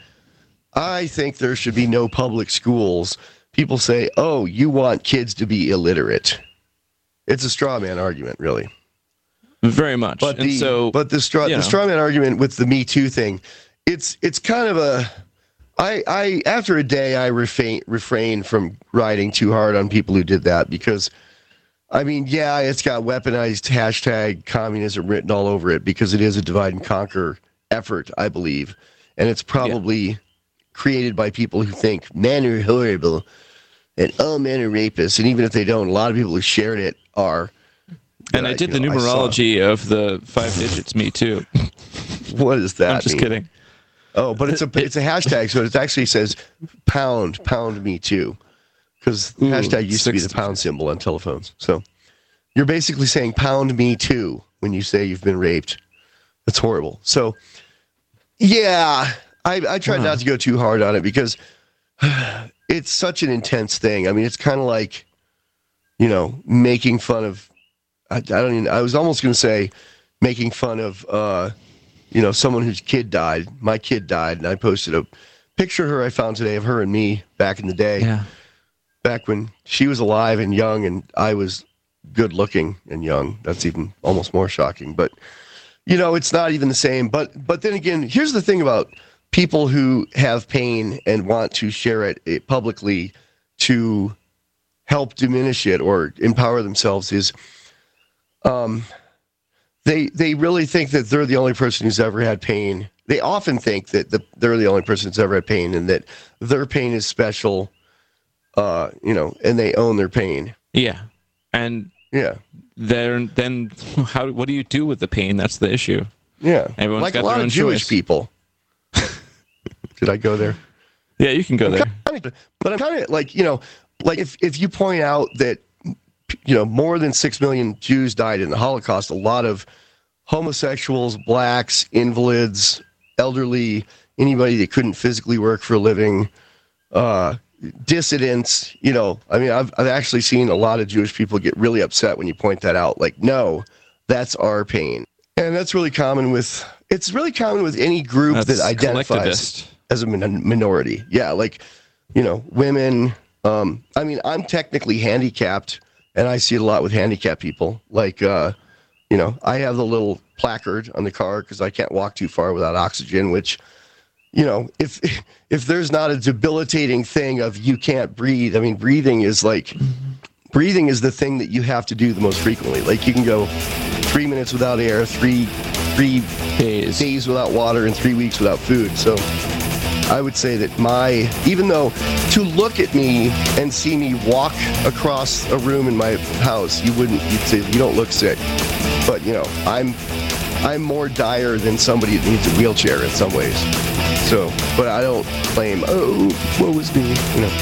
I think there should be no public schools, people say, "Oh, you want kids to be illiterate." It's a straw man argument, really. Very much. But and the so, but the straw you the know. straw man argument with the Me Too thing, it's it's kind of a I I after a day I refrain refrain from riding too hard on people who did that because I mean, yeah, it's got weaponized hashtag communism written all over it because it is a divide and conquer effort, I believe. And it's probably created by people who think men are horrible and all men are rapists. And even if they don't, a lot of people who shared it are. and that I did you the know, I saw. numerology of the five digits, me too. What does that I'm just mean? kidding. Oh, but it's a it's a hashtag, so it actually says pound pound me too, because Ooh, hashtag used to be the sixty. pound symbol on telephones. So you're basically saying pound me too when you say you've been raped. That's horrible. So yeah, I I tried Uh-huh. not to go too hard on it because it's such an intense thing. I mean, it's kind of like you know making fun of. I, I don't even. I was almost going to say making fun of. uh you know, someone whose kid died. My kid died, and I posted a picture of her I found today of her and me back in the day, Yeah. back when she was alive and young, and I was good looking and young. That's even almost more shocking. But you know, it's not even the same. But but then again, here's the thing about people who have pain and want to share it, it publicly to help diminish it or empower themselves is, um. They they really think that they're the only person who's ever had pain. They often think that the, they're the only person who's ever had pain and that their pain is special, uh, you know, and they own their pain. Yeah. And Yeah, then, then how? What do you do with the pain? That's the issue. yeah. Everyone's like got a lot their own of Jewish choice. people. Did I go there? Yeah, you can go there. Kinda- But I'm kind of like, you know, like if, if you point out that, you know, more than six million Jews died in the Holocaust, a lot of homosexuals, blacks, invalids, elderly, anybody that couldn't physically work for a living, uh, dissidents, you know, I mean, I've, I've actually seen a lot of Jewish people get really upset when you point that out. Like, no, that's our pain. And that's really common with, it's really common with any group That's that identifies collectivist. as a min- minority. Yeah, like, you know, women. Um, I mean, I'm technically handicapped, and I see it a lot with handicapped people. Like, uh, you know, I have the little placard on the car because I can't walk too far without oxygen, which, you know, if if there's not a debilitating thing of you can't breathe, I mean, breathing is like, breathing is the thing that you have to do the most frequently. Like, you can go three minutes without air, three three Days. days without water, and three weeks without food. So I would say that my, even though to look at me and see me walk across a room in my house, you wouldn't, you'd say you don't look sick. But, you know, I'm I'm more dire than somebody that needs a wheelchair in some ways. So, but I don't claim, oh, woe is me, you know.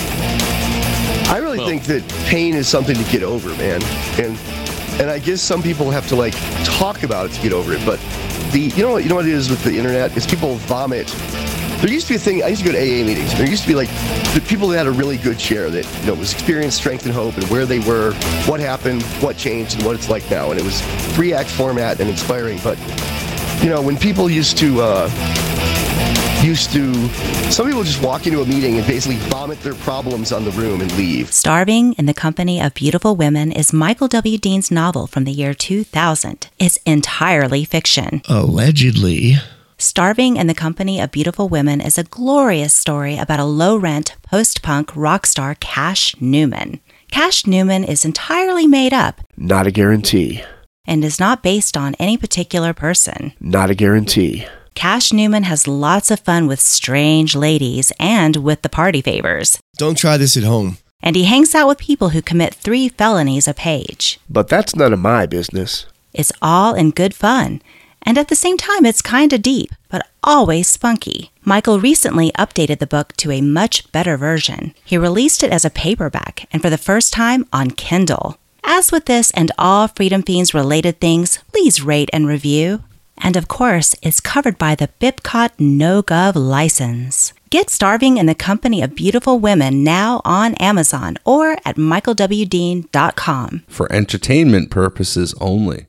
I really Well- think that pain is something to get over, man. And and I guess some people have to like talk about it to get over it. But the you know what you know what it is with the internet is people vomit. There used to be a thing. I used to go to A A meetings. There used to be like the people that had a really good share that you know was experience, strength, and hope, and where they were, what happened, what changed, and what it's like now. And it was three act format and inspiring. But you know when people used to uh, used to, some people just walk into a meeting and basically vomit their problems on the room and leave. Starving in the Company of Beautiful Women is Michael W. Dean's novel from the year two thousand. It's entirely fiction. Allegedly. Starving in the Company of Beautiful Women is a glorious story about a low-rent, post-punk rock star Cash Newman. Cash Newman is entirely made up. Not a guarantee. And is not based on any particular person. Not a guarantee. Cash Newman has lots of fun with strange ladies and with the party favors. Don't try this at home. And he hangs out with people who commit three felonies a page. But that's none of my business. It's all in good fun. And at the same time, it's kinda deep, but always spunky. Michael recently updated the book to a much better version. He released it as a paperback, and for the first time on Kindle. As with this and all Freedom Fiends related things, please rate and review. And of course, it's covered by the BIPCOT NoGov license. Get Starving in the Company of Beautiful Women now on Amazon or at michael w dean dot com. For entertainment purposes only.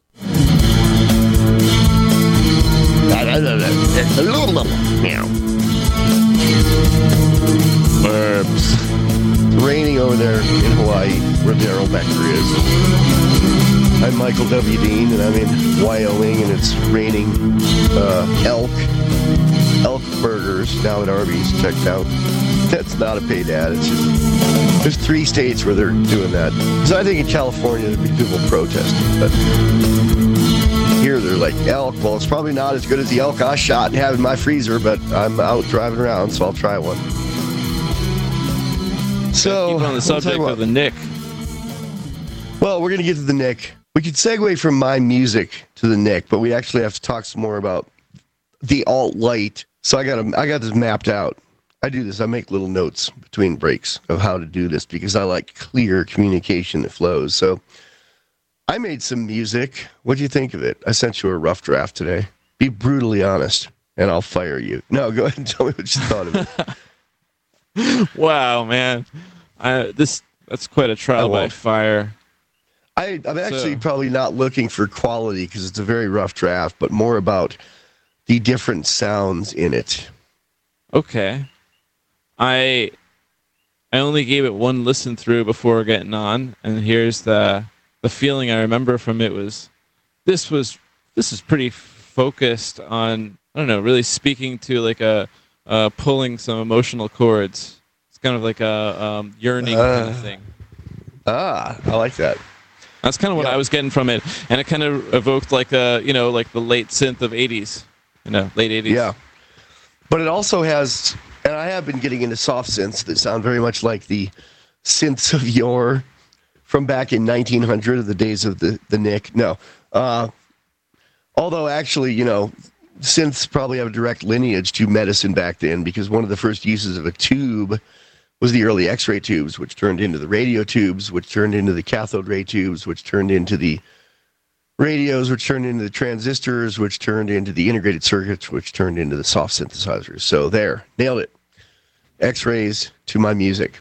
Burps. It's raining over there in Hawaii, where Daryl Becker is. I'm Michael W. Dean, and I'm in Wyoming, and it's raining uh, elk. Elk burgers now at Arby's. Checked out. That's not a paid ad. It's just there's three states where they're doing that. So I think in California there'd be people protesting, but here they're like elk. Well, it's probably not as good as the elk I shot and have in my freezer, but I'm out driving around, so I'll try one. So keep on the subject of the Nick. Well, we're gonna get to the Nick. We could segue from my music to the Nick, but we actually have to talk some more about the alt-light. So I got a, I got this mapped out. I do this. I make little notes between breaks of how to do this because I like clear communication that flows. So I made some music. What do you think of it? I sent you a rough draft today. Be brutally honest, and I'll fire you. No, go ahead and tell me what you thought of it. Wow, man. I, this that's quite a trial by fire. I, I'm actually so. probably not looking for quality because it's a very rough draft, but more about the different sounds in it. Okay. I I only gave it one listen through before getting on, and here's the the feeling I remember from it was this was this is pretty focused on, I don't know, really speaking to like a uh, pulling some emotional chords. It's kind of like a um, yearning uh, kind of thing. Ah, I like that. That's kind of what yeah. I was getting from it, and it kind of evoked like a, you know, like the late synth of eighties, you know, late eighties. Yeah, but it also has, and I have been getting into soft synths that sound very much like the synths of yore from back in nineteen hundred, the days of the the Nick. No, uh, although actually, you know, synths probably have a direct lineage to medicine back then because one of the first uses of a tube was the early X-ray tubes, which turned into the radio tubes, which turned into the cathode ray tubes, which turned into the radios, which turned into the transistors, which turned into the integrated circuits, which turned into the soft synthesizers. So there, nailed it. X-rays to my music.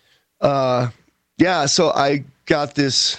Uh, yeah, so I got this,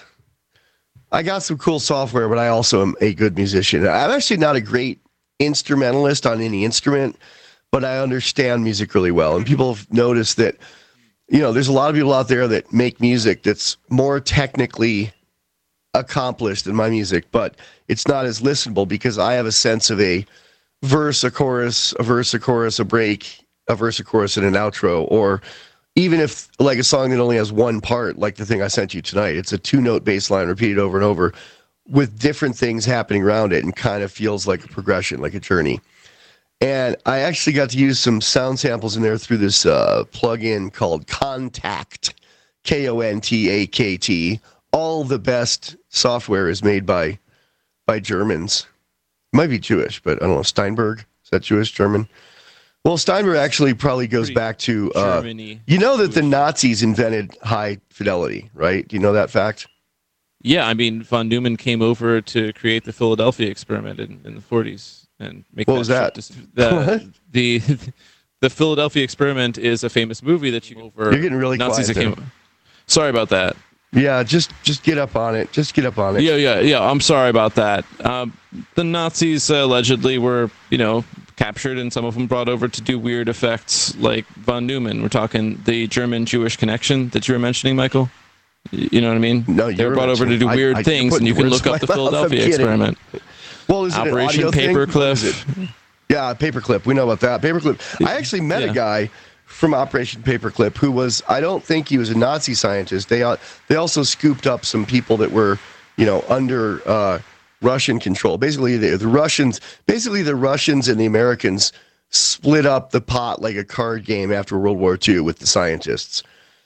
I got some cool software, but I also am a good musician. I'm actually not a great instrumentalist on any instrument, but I understand music really well. And people have noticed that, you know, there's a lot of people out there that make music that's more technically accomplished than my music, but it's not as listenable because I have a sense of a verse, a chorus, a verse, a chorus, a break, a verse, a chorus, and an outro. Or even if like a song that only has one part, like the thing I sent you tonight, it's a two-note bass line repeated over and over with different things happening around it and kind of feels like a progression, like a journey. And I actually got to use some sound samples in there through this uh, plug-in called Kontakt, K O N T A K T. All the best software is made by by Germans. It might be Jewish, but I don't know. Steinberg? Is that Jewish, German? Well, Steinberg actually probably goes Pretty back to... Uh, Germany. You know that Jewish. The Nazis invented high fidelity, right? Do you know that fact? Yeah, I mean, von Neumann came over to create the Philadelphia experiment in, in the forties. And make what that was that? The, the the Philadelphia experiment is a famous movie that you over. You're getting really Nazis quiet. Came, sorry about that. Yeah, just just get up on it. Just get up on it. Yeah, yeah, yeah. I'm sorry about that. Um, the Nazis uh, allegedly were, you know, captured and some of them brought over to do weird effects, like von Neumann. We're talking the German-Jewish connection that you were mentioning, Michael. You know what I mean? No, they were brought over to do weird I, I, things, and you can look up the Philadelphia experiment. Well, is it Operation an audio Paperclip? Thing? Yeah, Paperclip. We know about that. Paperclip. I actually met yeah. a guy from Operation Paperclip who was, I don't think he was a Nazi scientist. They uh, they also scooped up some people that were, you know, under uh, Russian control. Basically, the, the Russians, basically the Russians and the Americans split up the pot like a card game after World War Two with the scientists.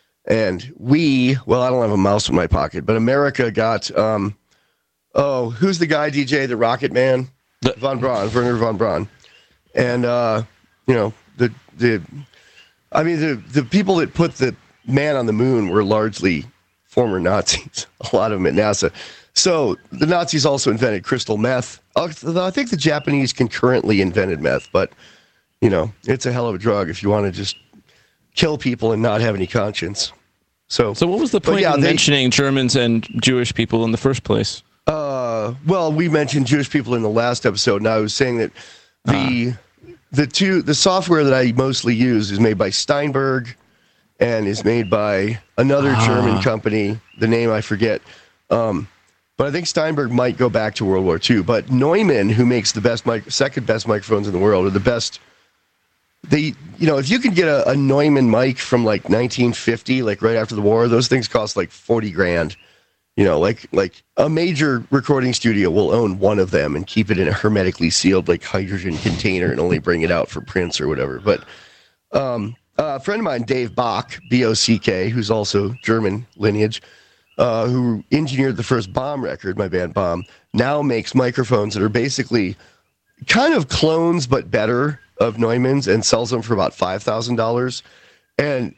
And we, well, I don't have a mouse in my pocket, but America got, um, oh, who's the guy, D J, the Rocket Man? The, von Braun, Werner von Braun. And, uh, you know, the, the, I mean, the, the people that put the man on the moon were largely former Nazis, a lot of them at NASA. So the Nazis also invented crystal meth. I think the Japanese concurrently invented meth, but, you know, it's a hell of a drug if you want to just kill people and not have any conscience. So, so what was the point yeah, of they, mentioning Germans and Jewish people in the first place? Uh, well, we mentioned Jewish people in the last episode, and I was saying that the uh. the two the software that I mostly use is made by Steinberg, and is made by another uh. German company. The name I forget, um, but I think Steinberg might go back to World War Two. But Neumann, who makes the best mic- second best microphones in the world, or the best. They, you know, if you could get a, a Neumann mic from like nineteen fifty, like right after the war, those things cost like forty grand. You know, like like a major recording studio will own one of them and keep it in a hermetically sealed like hydrogen container and only bring it out for prints or whatever. But um, a friend of mine, Dave Bock, B O C K, who's also German lineage, uh, who engineered the first Bomb record, my band Bomb, now makes microphones that are basically kind of clones but better of Neumann's and sells them for about five thousand dollars. And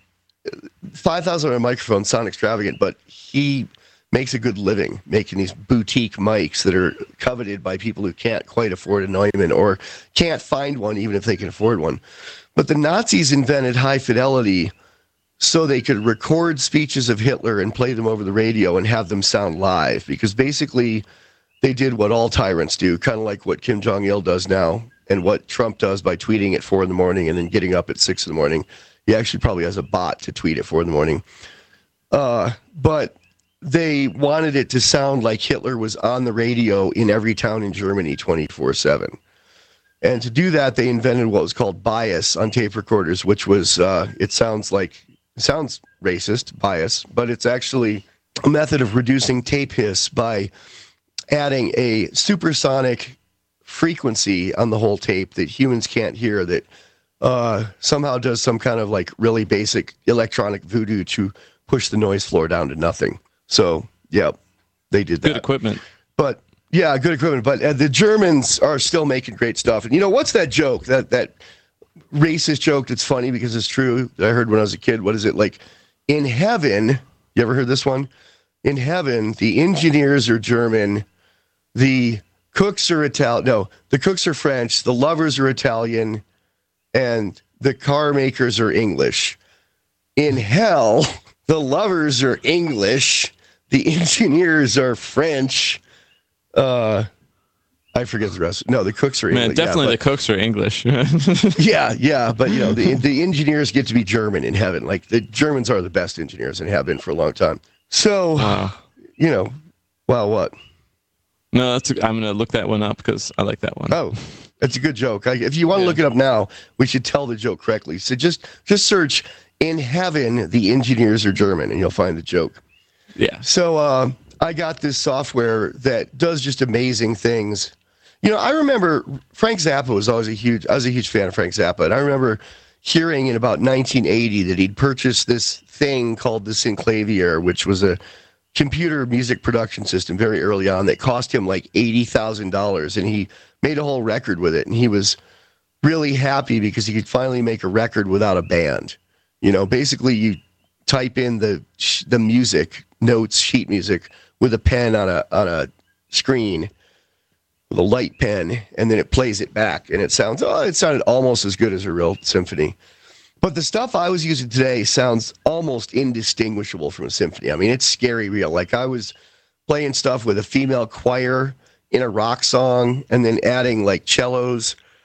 five thousand dollars on a microphone sound extravagant, but he makes a good living making these boutique mics that are coveted by people who can't quite afford a Neumann or can't find one even if they can afford one. But the Nazis invented high fidelity so they could record speeches of Hitler and play them over the radio and have them sound live, because basically they did what all tyrants do, kind of like what Kim Jong-il does now. And what Trump does by tweeting at four in the morning and then getting up at six in the morning. He actually probably has a bot to tweet at four in the morning. Uh, but they wanted it to sound like Hitler was on the radio in every town in Germany twenty-four seven. And to do that, they invented what was called bias on tape recorders, which was, uh, it sounds like, it sounds racist, bias, but it's actually a method of reducing tape hiss by adding a supersonic frequency on the whole tape that humans can't hear, that uh, somehow does some kind of like really basic electronic voodoo to push the noise floor down to nothing. So, yeah, they did that. Good equipment. But, yeah, good equipment. But uh, the Germans are still making great stuff. And, you know, what's that joke, that that racist joke that's funny because it's true that I heard when I was a kid? What is it? Like, in heaven, you ever heard this one? In heaven, the engineers are German, the cooks are Italian. No, the cooks are French. The lovers are Italian, and the car makers are English. In hell, the lovers are English. The engineers are French. Uh, I forget the rest. No, the cooks are English. Man, definitely yeah, but, the cooks are English. yeah, yeah, but you know, the the engineers get to be German in heaven. Like the Germans are the best engineers and have been for a long time. So, wow. you know, well, what? No, that's. A, I'm gonna look that one up because I like that one. Oh, that's a good joke. I, if you want to yeah. look it up now, we should tell the joke correctly. So just just search "In Heaven, the engineers are German," and you'll find the joke. Yeah. So uh, I got this software that does just amazing things. You know, I remember Frank Zappa was always a huge. I was a huge fan of Frank Zappa, and I remember hearing in about nineteen eighty that he'd purchased this thing called the Synclavier, which was a computer music production system very early on that cost him like eighty thousand dollars, and he made a whole record with it, and he was really happy because he could finally make a record without a band. You know, basically you type in the the music notes, sheet music, with a pen on a on a screen with a light pen, and then it plays it back, and it sounds oh it sounded almost as good as a real symphony. But the stuff I was using today sounds almost indistinguishable from a symphony. I mean, it's scary real. Like I was playing stuff with a female choir in a rock song and then adding like cellos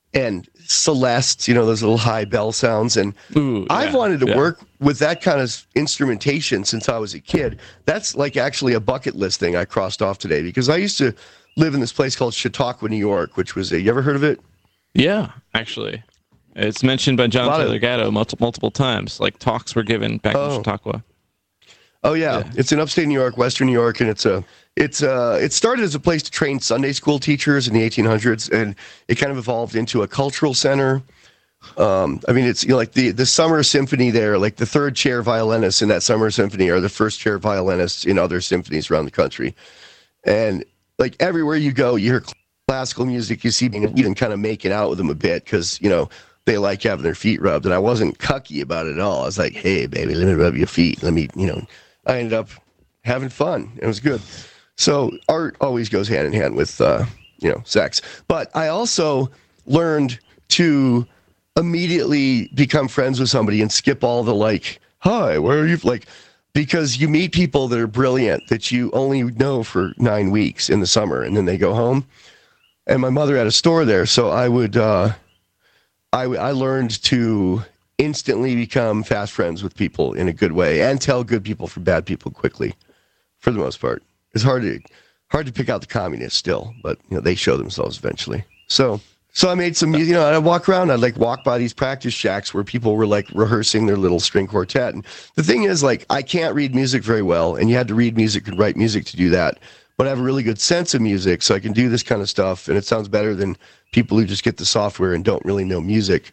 and Celeste, you know, those little high bell sounds. And Ooh, I've yeah, wanted to yeah. work with that kind of instrumentation since I was a kid. That's like actually a bucket list thing I crossed off today, because I used to live in this place called Chautauqua, New York, which was a, you ever heard of it? Yeah, actually. It's mentioned by John A lot of- Taylor Gatto multiple, multiple times. Like talks were given back Oh. in Chautauqua. Oh yeah. Yeah. It's in upstate New York, Western New York, and it's a it's uh it started as a place to train Sunday school teachers in the eighteen hundreds, and it kind of evolved into a cultural center. Um, I mean, it's you know, like the the summer symphony there, like the third chair violinists in that summer symphony are the first chair violinists in other symphonies around the country, and like everywhere you go, you hear classical music. You see people even kind of making out with them a bit because you know they like having their feet rubbed, and I wasn't cucky about it at all. I was like, hey, baby, let me rub your feet. Let me, you know. I ended up having fun. It was good. So art always goes hand in hand with, uh, you know, sex. But I also learned to immediately become friends with somebody and skip all the like, hi, where are you? Like, because you meet people that are brilliant that you only know for nine weeks in the summer, and then they go home. And my mother had a store there, so I would, uh, I, I learned to instantly become fast friends with people in a good way and tell good people from bad people quickly, for the most part. It's hard to hard to pick out the communists still, but you know they show themselves eventually. So so I made some, you know, I'd walk around, I'd like walk by these practice shacks where people were like rehearsing their little string quartet. And the thing is, like, I can't read music very well, and you had to read music and write music to do that. But I have a really good sense of music, so I can do this kind of stuff, and it sounds better than people who just get the software and don't really know music.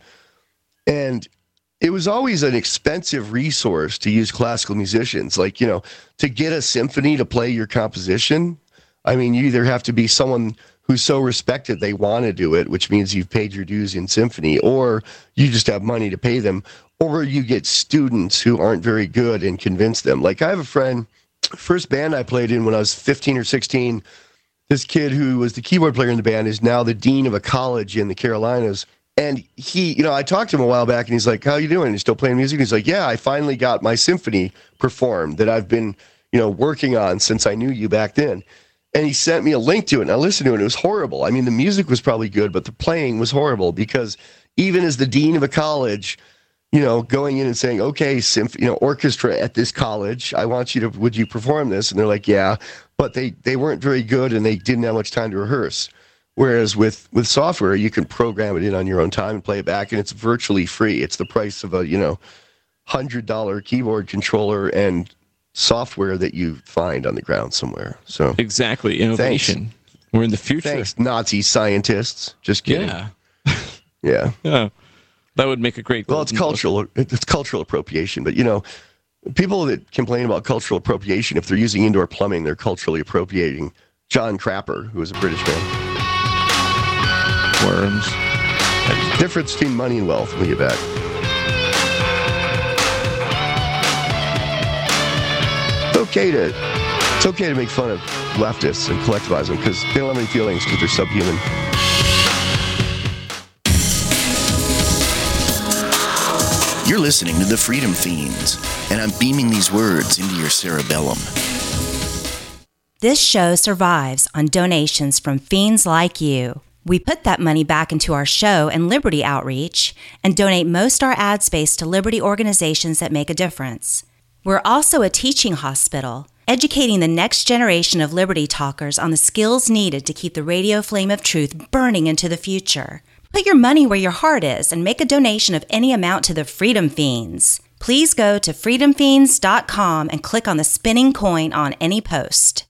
And it was always an expensive resource to use classical musicians. Like, you know, to get a symphony to play your composition, I mean, you either have to be someone who's so respected they want to do it, which means you've paid your dues in symphony, or you just have money to pay them, or you get students who aren't very good and convince them. Like, I have a friend, first band I played in when I was fifteen or sixteen, this kid who was the keyboard player in the band is now the dean of a college in the Carolinas. And he, you know, I talked to him a while back, and he's like, how you doing? You still playing music? He's like, yeah, I finally got my symphony performed that I've been, you know, working on since I knew you back then. And he sent me a link to it, and I listened to it, and it was horrible. I mean, the music was probably good, but the playing was horrible, because even as the dean of a college, you know, going in and saying, okay, symph- you know, orchestra at this college, I want you to, would you perform this? And they're like, yeah, but they, they weren't very good, and they didn't have much time to rehearse. Whereas with, with software, you can program it in on your own time and play it back, and it's virtually free. It's the price of a, you know, one hundred dollars keyboard controller and software that you find on the ground somewhere. So Exactly. Innovation. Thanks. We're in the future. Thanks, Nazi scientists. Just kidding. Yeah. Yeah. Yeah. That would make a great Well, it's golden book. cultural. It's cultural appropriation. But, you know, people that complain about cultural appropriation, if they're using indoor plumbing, they're culturally appropriating. John Crapper, who was a British man. Worms. Difference between money and wealth when we get back. It's okay to, it's okay to make fun of leftists and collectivize them, because they don't have any feelings because they're subhuman. You're listening to the Freedom Fiends, and I'm beaming these words into your cerebellum. This show survives on donations from fiends like you. We put that money back into our show and Liberty outreach and donate most our ad space to Liberty organizations that make a difference. We're also a teaching hospital, educating the next generation of Liberty talkers on the skills needed to keep the radio flame of truth burning into the future. Put your money where your heart is and make a donation of any amount to the Freedom Fiends. Please go to freedom fiends dot com and click on the spinning coin on any post.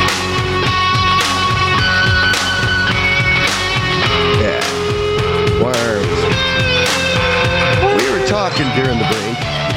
Yeah. Worms. We were talking during the break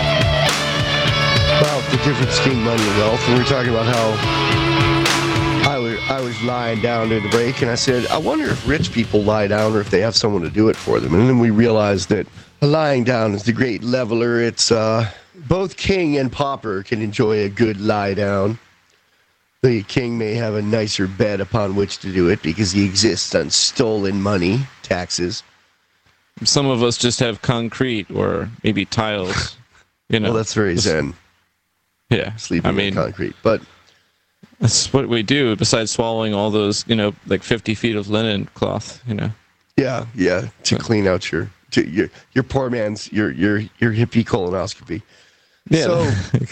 about the difference between money and wealth, and we were talking about how I was, I was lying down during the break, and I said, I wonder if rich people lie down or if they have someone to do it for them. And then we realized that lying down is the great leveler. It's uh, both king and pauper can enjoy a good lie down. The king may have a nicer bed upon which to do it because he exists on stolen money, taxes. Some of us just have concrete or maybe tiles. You know, Well, that's very zen, yeah. sleeping I mean, in concrete. But that's what we do. Besides swallowing all those, you know, like fifty feet of linen cloth. You know. Yeah, yeah, to clean out your to your your poor man's your your your hippie colonoscopy. Yeah. So,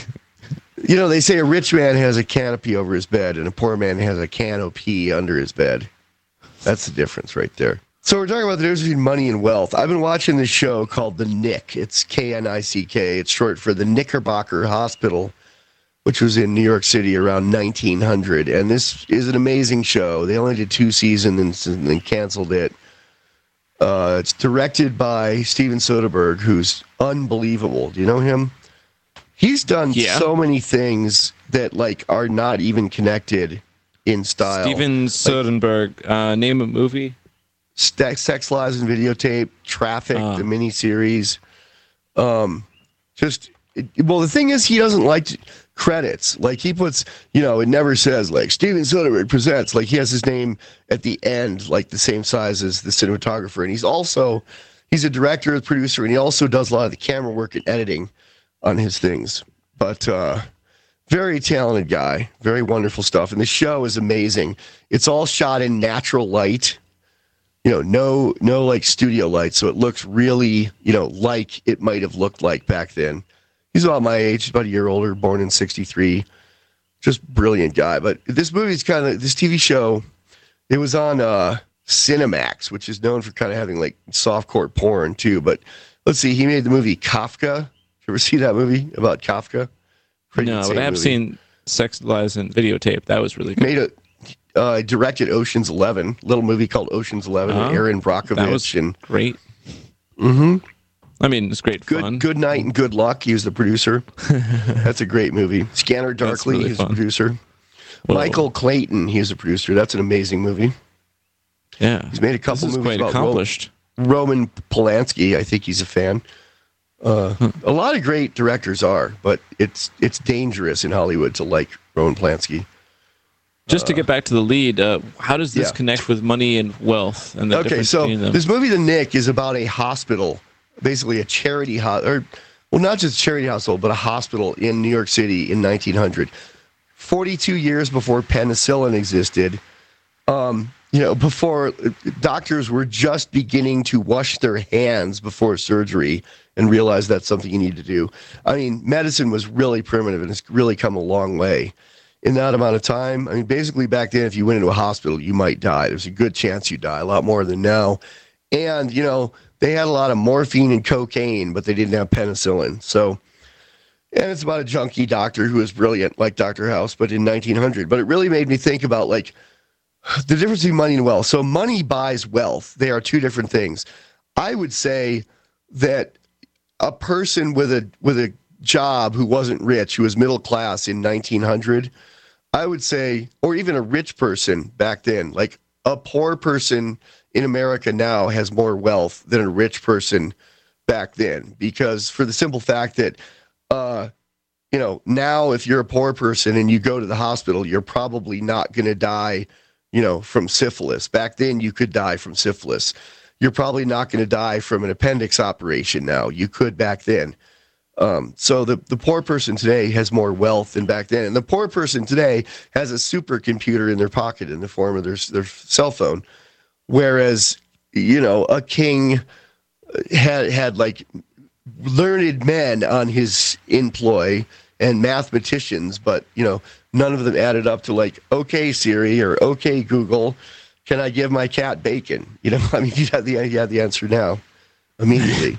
you know, they say a rich man has a canopy over his bed and a poor man has a canopy under his bed. That's the difference right there. So we're talking about the difference between money and wealth. I've been watching this show called The Nick. It's K N I C K. It's short for the Knickerbocker Hospital, which was in New York City around nineteen hundred. And this is an amazing show. They only did two seasons and then canceled it. Uh, it's directed by Steven Soderbergh, who's unbelievable. Do you know him? He's done Yeah. so many things that like are not even connected in style. Steven Soderbergh, like, uh, name a movie? Sex, Lies, and Videotape, Traffic, Uh. the miniseries. Um, just, it, well, the thing is, he doesn't like to, credits. Like, he puts, you know, it never says, like, Steven Soderbergh presents. Like, he has his name at the end, like, the same size as the cinematographer. And he's also, he's a director, a producer, and he also does a lot of the camera work and editing on his things. But, uh, very talented guy, very wonderful stuff. And the show is amazing. It's all shot in natural light. You know, no, no like studio lights, so it looks really, you know, like it might have looked like back then. He's about my age, about a year older, born in sixty-three. Just brilliant guy. But this movie's kind of, this T V show, it was on uh, Cinemax, which is known for kind of having like softcore porn too. But let's see, he made the movie Kafka. You ever see that movie about Kafka? Pretty no, but insane I have movie. seen Sex, Lies, and Videotape. That was really good. Made a uh, directed Ocean's Eleven, little movie called Ocean's Eleven, Uh-huh. with Aaron Brockovich. That was and great. Mm-hmm. I mean, it's great Good, fun. Good Night and Good Luck. He was the producer. That's a great movie. Scanner That's Darkly. really He's fun. the producer. Whoa. Michael Clayton. He's the producer. That's an amazing movie. Yeah. He's made a couple This is movies quite about Ro- accomplished. Roman Polanski. I think he's a fan. Uh, a lot of great directors are, but it's it's dangerous in Hollywood to like Roman Polanski. Just to get back to the lead, uh, how does this yeah. connect with money and wealth? And the Okay, difference so between them? this movie, The Nick, is about a hospital, basically a charity ho- or well, not just a charity hospital, but a hospital in New York City in nineteen hundred. forty-two years before penicillin existed, um, you know, before doctors were just beginning to wash their hands before surgery and realize that's something you need to do. I mean, medicine was really primitive and it's really come a long way in that amount of time. I mean, basically back then, if you went into a hospital, you might die. There's a good chance you die, a lot more than now. And, you know, they had a lot of morphine and cocaine, but they didn't have penicillin. So, and it's about a junkie doctor who is brilliant, like Doctor House, but in nineteen hundred. But it really made me think about, like, the difference between money and wealth. So money buys wealth. They are two different things. I would say that a person with a with a job who wasn't rich, who was middle class in nineteen hundred, I would say, or even a rich person back then, like a poor person in America now has more wealth than a rich person back then. Because for the simple fact that, uh, you know, now if you're a poor person and you go to the hospital, you're probably not going to die, you know, from syphilis. Back then you could die from syphilis. You're probably not going to die from an appendix operation now. You could back then. Um, so the, the poor person today has more wealth than back then. And the poor person today has a supercomputer in their pocket in the form of their, their cell phone. Whereas, you know, a king had, had like learned men on his employ and mathematicians, but, you know, none of them added up to like, okay, Siri, or okay, Google, can I give my cat bacon? You know, I mean, you have the, you have the answer now immediately.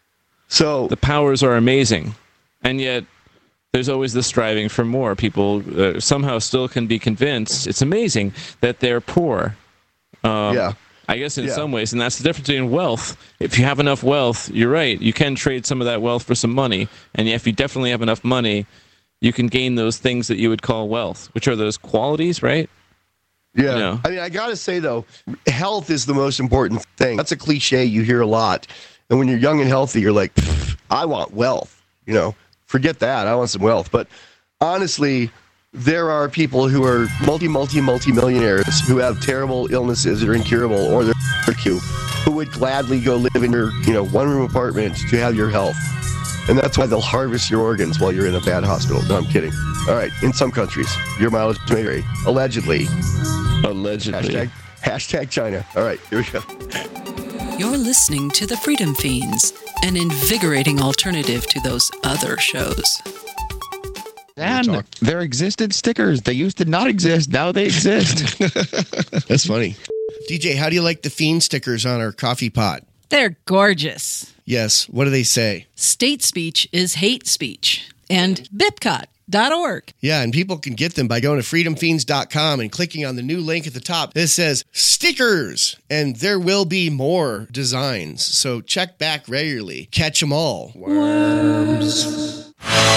So the powers are amazing, and yet there's always the striving for more. People uh, somehow still can be convinced it's amazing that they're poor. Um, yeah. I guess in Yeah. some ways, and that's the difference between wealth. If you have enough wealth, you're right, you can trade some of that wealth for some money, and if you definitely have enough money, you can gain those things that you would call wealth, which are those qualities, right? Yeah. You know. I mean, I got to say, though, health is the most important thing. That's a cliche you hear a lot. And when you're young and healthy, you're like, I want wealth. You know, forget that. I want some wealth. But honestly, there are people who are multi, multi, multi millionaires who have terrible illnesses that are incurable, or they're cute, who would gladly go live in your, you know, one room apartment to have your health. And that's why they'll harvest your organs while you're in a bad hospital. No, I'm kidding. All right. In some countries, your mileage may vary. Allegedly. Allegedly. Hashtag, hashtag China. All right. Here we go. You're listening to the Freedom Fiends, an invigorating alternative to those other shows. And there existed stickers. They used to not exist. Now they exist. That's funny. D J, how do you like the Fiend stickers on our coffee pot? They're gorgeous. Yes. What do they say? State speech is hate speech. And bipcot dot org. Yeah, and people can get them by going to freedom fiends dot com and clicking on the new link at the top. It says stickers, and there will be more designs. So check back regularly. Catch them all. Worms.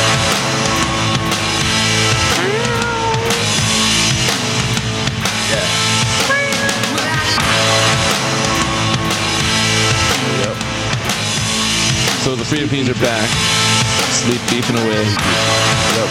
So the Freedom Fiends are back. Sleep beefing away. Yep.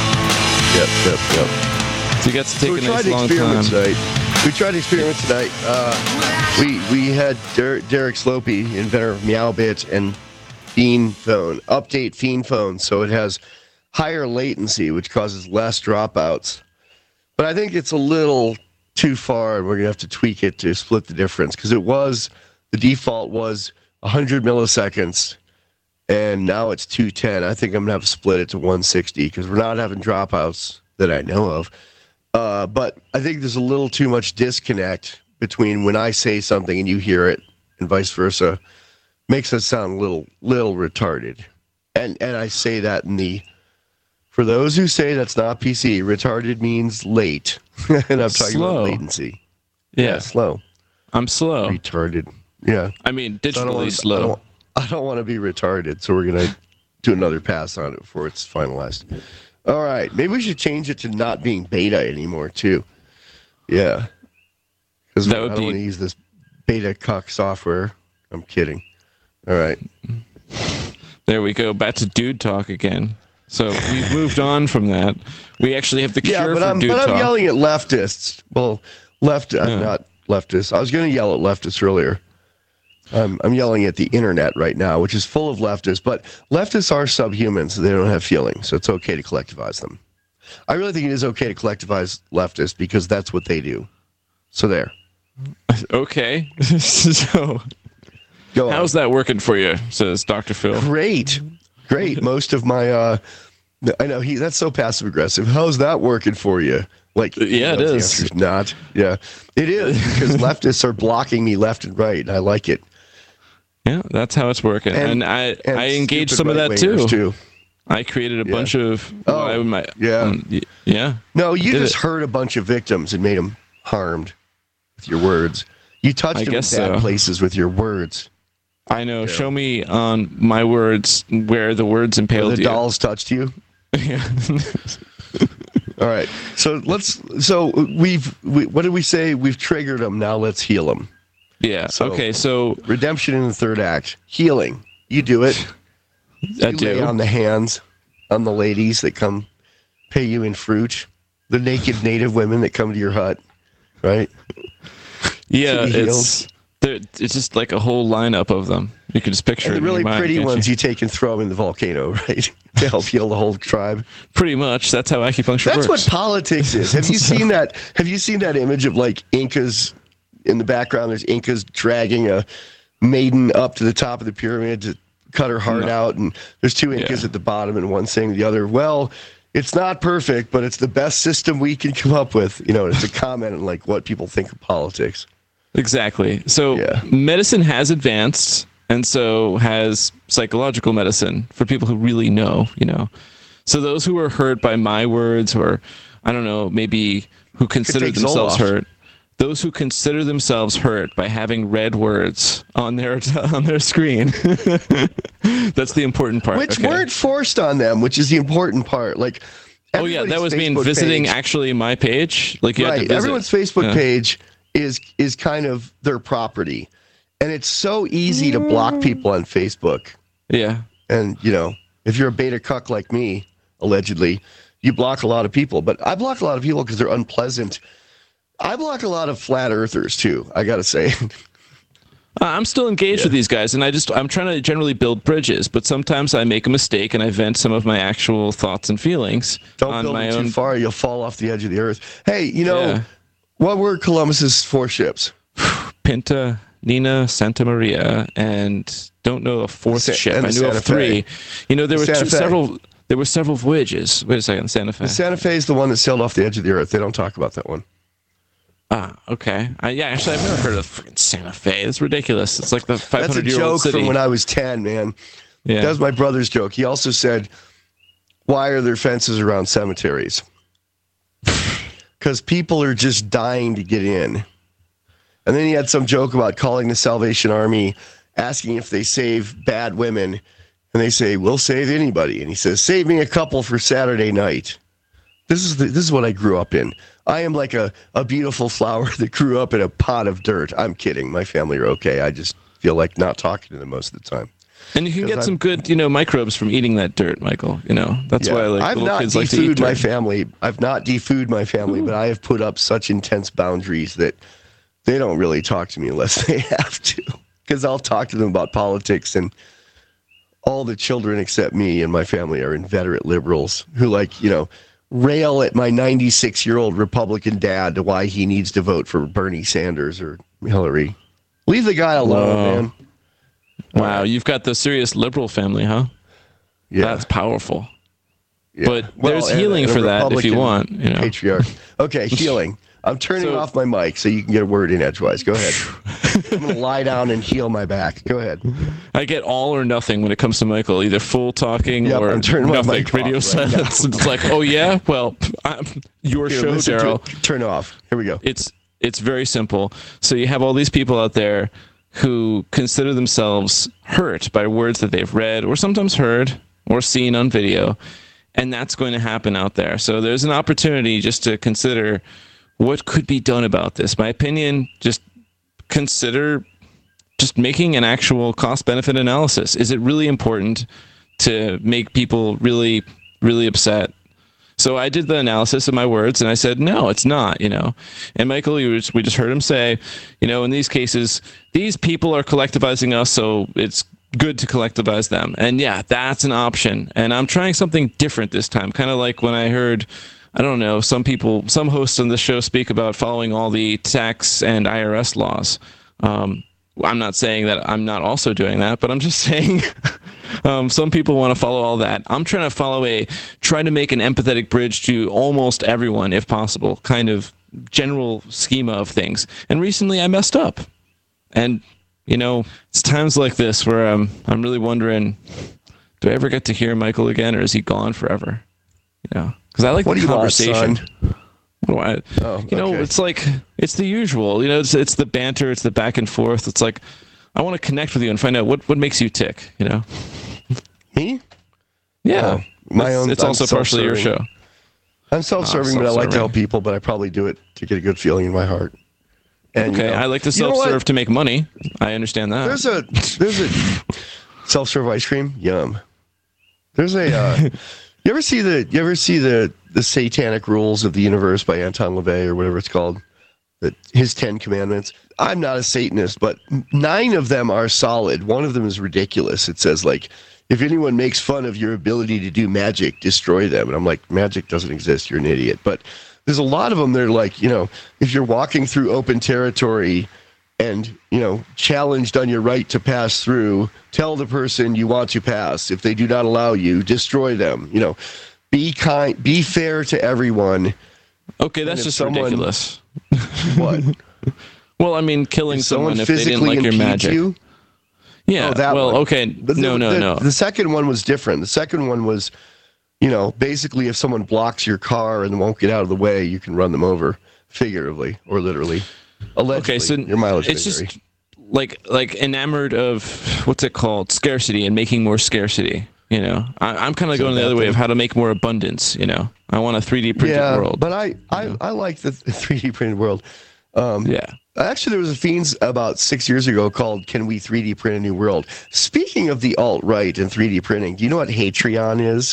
Yep, yep, yep. So you got to take so a nice long experiment time. Tonight. We tried to experiment tonight. Uh, we we had Der- Derek Slopey, inventor of Meowbit and Fiend Phone, update Fiend Phone so it has higher latency, which causes less dropouts. But I think it's a little too far, and we're going to have to tweak it to split the difference, because it was, the default was one hundred milliseconds, and now it's two ten. I think I'm going to have to split it to one sixty, because we're not having dropouts that I know of. Uh, but I think there's a little too much disconnect between when I say something and you hear it, and vice versa. Makes us sound a little, little retarded. And and I say that in the, for those who say that's not P C, retarded means late. And I'm talking slow. about latency. Yeah. yeah, slow. I'm slow. Retarded. Yeah. I mean, digitally So I don't wanna, slow. I don't, I don't want to be retarded, so we're going to do another pass on it before it's finalized. All right. Maybe we should change it to not being beta anymore, too. Yeah. Because I That would don't be- want to use this beta cuck software. I'm kidding. All right. There we go. Back to dude talk again. So we've moved on from that. We actually have the cure Yeah, but for I'm, dude but I'm talk. yelling at leftists. Well, left, I'm Yeah. not leftists. I was going to yell at leftists earlier. I'm, I'm yelling at the internet right now, which is full of leftists. But leftists are subhumans. So they don't have feelings, so it's okay to collectivize them. I really think it is okay to collectivize leftists because that's what they do. So there. Okay. So Go on. how's that working for you? Says Doctor Phil. Great. Great. Most of my, uh, I know he, that's so passive aggressive. How's that working for you? Like, Yeah, it you know, the is. answer's not. Yeah, it is, because leftists are blocking me left and right. And I like it. Yeah, that's how it's working. And, And- I and I engaged stupid some of that right-wingers, too. too. I created a Yeah. bunch of. Oh, I- my- yeah. um, y- yeah. No, you Did just it. hurt a bunch of victims and made them harmed with your words. You touched I them in bad guess so. places with your words. I know. Show me on my words where the words impaled The you. dolls touched you. Yeah. All right. So let's. So we've. We, what did we say? We've triggered them. Now let's heal them. Yeah. So- okay. So Redemption in the third act. Healing. You do it. I You lay do. on the hands on the ladies that come pay you in fruit. The naked native women that come to your hut. Right. Yeah. to be It's there, it's just like a whole lineup of them. You can just picture And it the in really your mind, pretty can't ones you? you take and throw them in the volcano, right? To help heal the whole tribe. Pretty much. That's how acupuncture That's works. what politics is. Have you seen that? Have you seen that image of like Incas in the background? There's Incas dragging a maiden up to the top of the pyramid to cut her heart No. out, and there's two Incas Yeah. at the bottom, and one saying to the other, "Well, it's not perfect, but it's the best system we can come up with." You know, it's a comment on like what people think of politics. Exactly. So Yeah. medicine has advanced, and so has psychological medicine for people who really know, you know. So those who are hurt by my words, or I don't know, maybe who consider take themselves Zoloft. hurt, those who consider themselves hurt by having red words on their on their screen. That's the important part. Which okay. weren't forced on them, which is the important part. Like, Oh yeah, that was everybody's mean Facebook visiting page- actually my page. Like you had to right. visit. Everyone's Facebook Yeah. page is is kind of their property, and it's so easy to block people on Facebook. Yeah. And you know, if you're a beta cuck like me, allegedly, you block a lot of people. But I block a lot of people because they're unpleasant. I block a lot of flat earthers too. I gotta say. Uh, I'm still engaged with these guys, and I just I'm trying to generally build bridges. But sometimes I make a mistake, and I vent some of my actual thoughts and feelings Don't on build my it too own. far; you'll fall off the edge of the earth. Hey, you know, Yeah. what were Columbus's four ships? Pinta, Nina, Santa Maria, and don't know a fourth Sa- ship. and I the knew Santa of three. Fe. You know, there The were Santa two, Fe. several. There were several voyages. Wait a second, Santa Fe. The Santa Fe is the one that sailed off the edge of the earth. They don't talk about that one. Ah, okay. Uh, yeah, actually, I've never heard of freaking Santa Fe. It's ridiculous. It's like the five That's a hundred year old joke city. from when I was ten, man. Yeah. That was my brother's joke. He also said, "Why are there fences around cemeteries?" Because people are just dying to get in. And then he had some joke about calling the Salvation Army, asking if they save bad women. And they say, "We'll save anybody." And he says, "Save me a couple for Saturday night." This is the, this is what I grew up in. I am like a, a beautiful flower that grew up in a pot of dirt. I'm kidding. My family are okay. I just feel like not talking to them most of the time. And you can get I'm- some good, you know, microbes from eating that dirt, Michael. You know, that's Yeah. why like I've little not kids like to eat defooed my dirt. family. I've not defooed my family, but I have put up such intense boundaries that they don't really talk to me unless they have to. Because I'll talk to them about politics, and all the children except me and my family are inveterate liberals who, like, you know, rail at my ninety-six-year-old Republican dad to why he needs to vote for Bernie Sanders or Hillary. Leave the guy alone, Whoa. man. Wow, you've got the serious liberal family, huh? Yeah. That's powerful. Yeah. But Well, there's and- healing and a for that if you Republican want, you know. Patriarch. Okay, healing. I'm turning So- off my mic so you can get a word in edgewise. Go ahead. I'm going to lie down and heal my back. Go ahead. I get all or nothing when it comes to Michael, either full talking Yep, or I'm turning my nothing. mic off Radio right silence. now. It's like, oh yeah, well, I'm, your Here, show, listen to Daryl. it. Turn off. Here we go. It's it's very simple. So you have all these people out there who consider themselves hurt by words that they've read or sometimes heard or seen on video, and that's going to happen out there. So there's an opportunity just to consider what could be done about this. My opinion, just consider just making an actual cost-benefit analysis. Is it really important to make people really, really upset? So I did the analysis of my words, and I said, no, it's not, you know. And Michael, you just, we just heard him say, you know, in these cases, these people are collectivizing us, so it's good to collectivize them. And yeah, that's an option. And I'm trying something different this time, kind of like when I heard, I don't know, some people, some hosts on the show speak about following all the tax and I R S laws. Um, I'm not saying that I'm not also doing that, but I'm just saying um, some people want to follow all that. I'm trying to follow a, try to make an empathetic bridge to almost everyone, if possible, kind of general schema of things. And recently I messed up. And, you know, it's times like this where I'm, I'm really wondering, do I ever get to hear Michael again, or is he gone forever? You know, because I like What the do you want, conversation. son? What do I, Oh, you know, okay. it's like, it's the usual, you know, it's, it's the banter, it's the back and forth. It's like, I want to connect with you and find out what, what makes you tick, you know? Me? Yeah. Oh, my it's, own- it's I'm also partially your show. self-serving. I'm self-serving, but I like to self-serving. help people, but I probably do it to get a good feeling in my heart. And, Okay. you know, I like to you know what? self-serve to make money. I understand that. There's a there's a self-serve ice cream. Yum. There's a. Uh, you ever see the you ever see the the Satanic Rules of the Universe by Anton LaVey or whatever it's called? That his Ten Commandments. I'm not a Satanist, but nine of them are solid. One of them is ridiculous. It says like, if anyone makes fun of your ability to do magic, destroy them. And I'm like, magic doesn't exist. You're an idiot. But there's a lot of them. They're like, you know, if you're walking through open territory and, you know, challenged on your right to pass through, tell the person you want to pass. If they do not allow you, destroy them. You know, be kind, be fair to everyone. Okay, that's if just someone- ridiculous. What? Well, I mean, killing If someone someone if they didn't physically like your impedes magic. you. Yeah. Oh, that well, one. okay. But the- no, no, the, no. The second one was different. The second one was, you know, basically if someone blocks your car and won't get out of the way, you can run them over, figuratively or literally. Allegedly. Okay, so your mileage it's may just vary. like like enamored of what's it called, scarcity and making more scarcity. You know, I, I'm kind of So going the that other way thing- of how to make more abundance. You know, I want a three D printed yeah, world. but I, I, I like the three D printed world. Um, yeah. Actually, there was a Fiends about six years ago called "Can We three D Print a New World?" Speaking of the alt-right and three D printing, do you know what Hatreon is?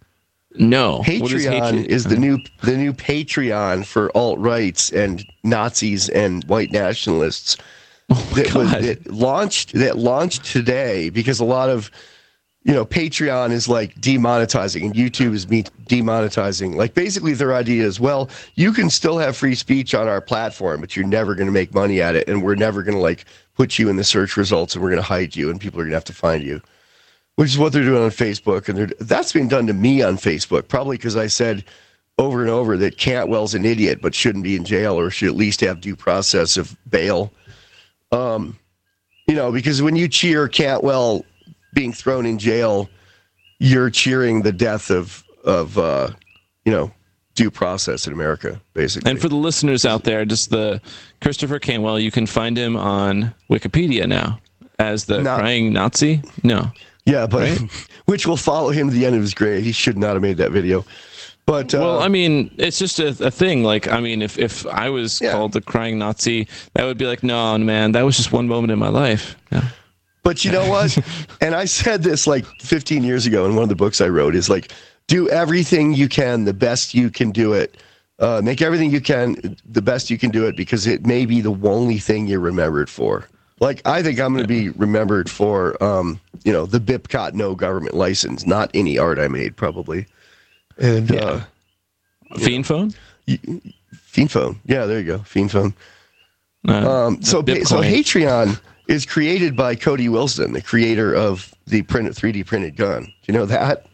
No. What is Patreon hatred? is the new the new Patreon for alt-rights and Nazis and white nationalists. Oh my that was God. that launched that launched today because a lot of you know, Patreon is like demonetizing and YouTube is me demonetizing. Like basically their idea is, well, you can still have free speech on our platform, but you're never going to make money at it. And we're never going to like put you in the search results and we're going to hide you and people are going to have to find you, which is what they're doing on Facebook. And they're, that's being done to me on Facebook, probably because I said over and over that Cantwell's an idiot, but shouldn't be in jail or should at least have due process of bail. Um, you know, because when you cheer Cantwell being thrown in jail, you're cheering the death of of uh, you know, due process in America, basically. And for the listeners out there, just the Christopher Cantwell, you can find him on Wikipedia now as the not, crying Nazi. No, yeah, but right? Which will follow him to the end of his grave. He should not have made that video. But uh, well, I mean, it's just a, a thing. Like, I mean, if if I was yeah. called the crying Nazi, that would be like, no, man, that was just one moment in my life. Yeah. But you know what? And I said this like fifteen years ago in one of the books I wrote, is like, do everything you can, the best you can do it. Uh, make everything you can, the best you can do it, because it may be the only thing you're remembered for. Like, I think I'm going to be remembered for, um, you know, the Bipcot no government license, not any art I made, probably. And yeah. uh, Fiend Phone? Fiend Phone. Yeah, there you go. Fiend Phone. Uh, um, so, so Patreon is created by Cody Wilson, the creator of the printed three D printed gun. Do you know that?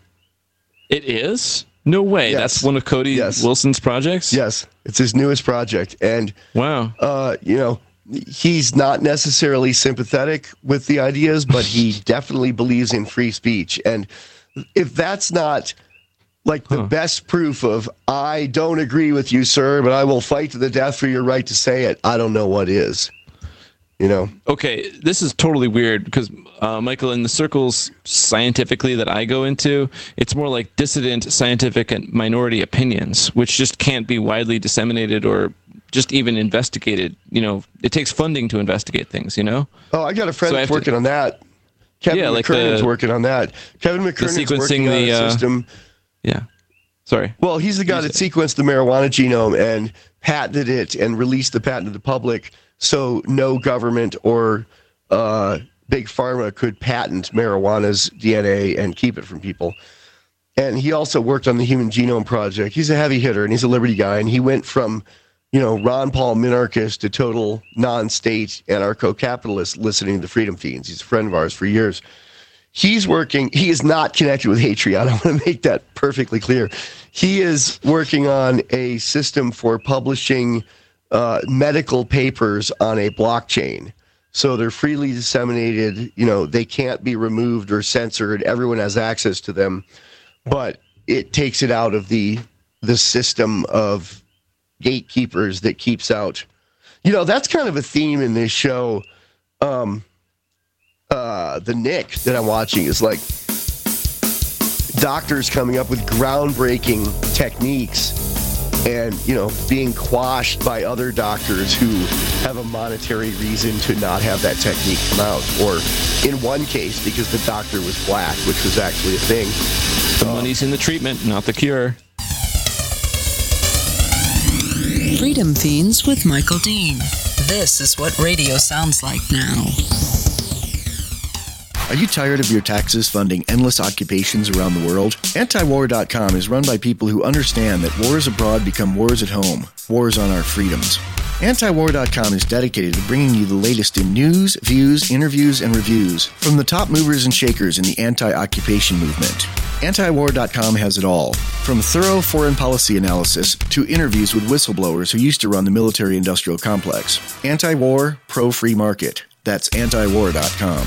It is? No way. Yes. That's one of Cody yes. Wilson's projects? Yes. It's his newest project. And, wow. Uh, you know, he's not necessarily sympathetic with the ideas, but he definitely believes in free speech. And if that's not like the huh. best proof of, I don't agree with you, sir, but I will fight to the death for your right to say it, I don't know what is. You know? Okay, this is totally weird because, uh, Michael, in the circles scientifically that I go into, it's more like dissident scientific and minority opinions, which just can't be widely disseminated or just even investigated. You know, it takes funding to investigate things, you know? Oh, I got a friend so that's working to, on that. Kevin yeah, like McKernan's the, working on that. Kevin McKernan's working on the, a uh, system. Yeah. Sorry. Well, he's the guy that sequenced the marijuana genome and patented it and released the patent to the public, so no government or uh, big pharma could patent marijuana's D N A and keep it from people. And he also worked on the Human Genome Project. He's a heavy hitter, and he's a liberty guy. And he went from, you know, Ron Paul minarchist to total non-state anarcho-capitalist listening to the Freedom Fiends. He's a friend of ours for years. He's working, he is not connected with Patreon. I want to make that perfectly clear. He is working on a system for publishing uh, medical papers on a blockchain. So they're freely disseminated, you know, they can't be removed or censored. Everyone has access to them, but it takes it out of the the system of gatekeepers that keeps out. You know, that's kind of a theme in this show. Um, uh, the Nick that I'm watching is like doctors coming up with groundbreaking techniques and, you know, being quashed by other doctors who have a monetary reason to not have that technique come out. Or in one case, because the doctor was black, which was actually a thing. The money's in the treatment, not the cure. Freedom Fiends with Michael Dean. This is what radio sounds like now. Are you tired of your taxes funding endless occupations around the world? anti war dot com is run by people who understand that wars abroad become wars at home, wars on our freedoms. anti war dot com is dedicated to bringing you the latest in news, views, interviews, and reviews from the top movers and shakers in the anti-occupation movement. anti war dot com has it all, from thorough foreign policy analysis to interviews with whistleblowers who used to run the military-industrial complex. Anti-war, pro-free market. That's anti war dot com.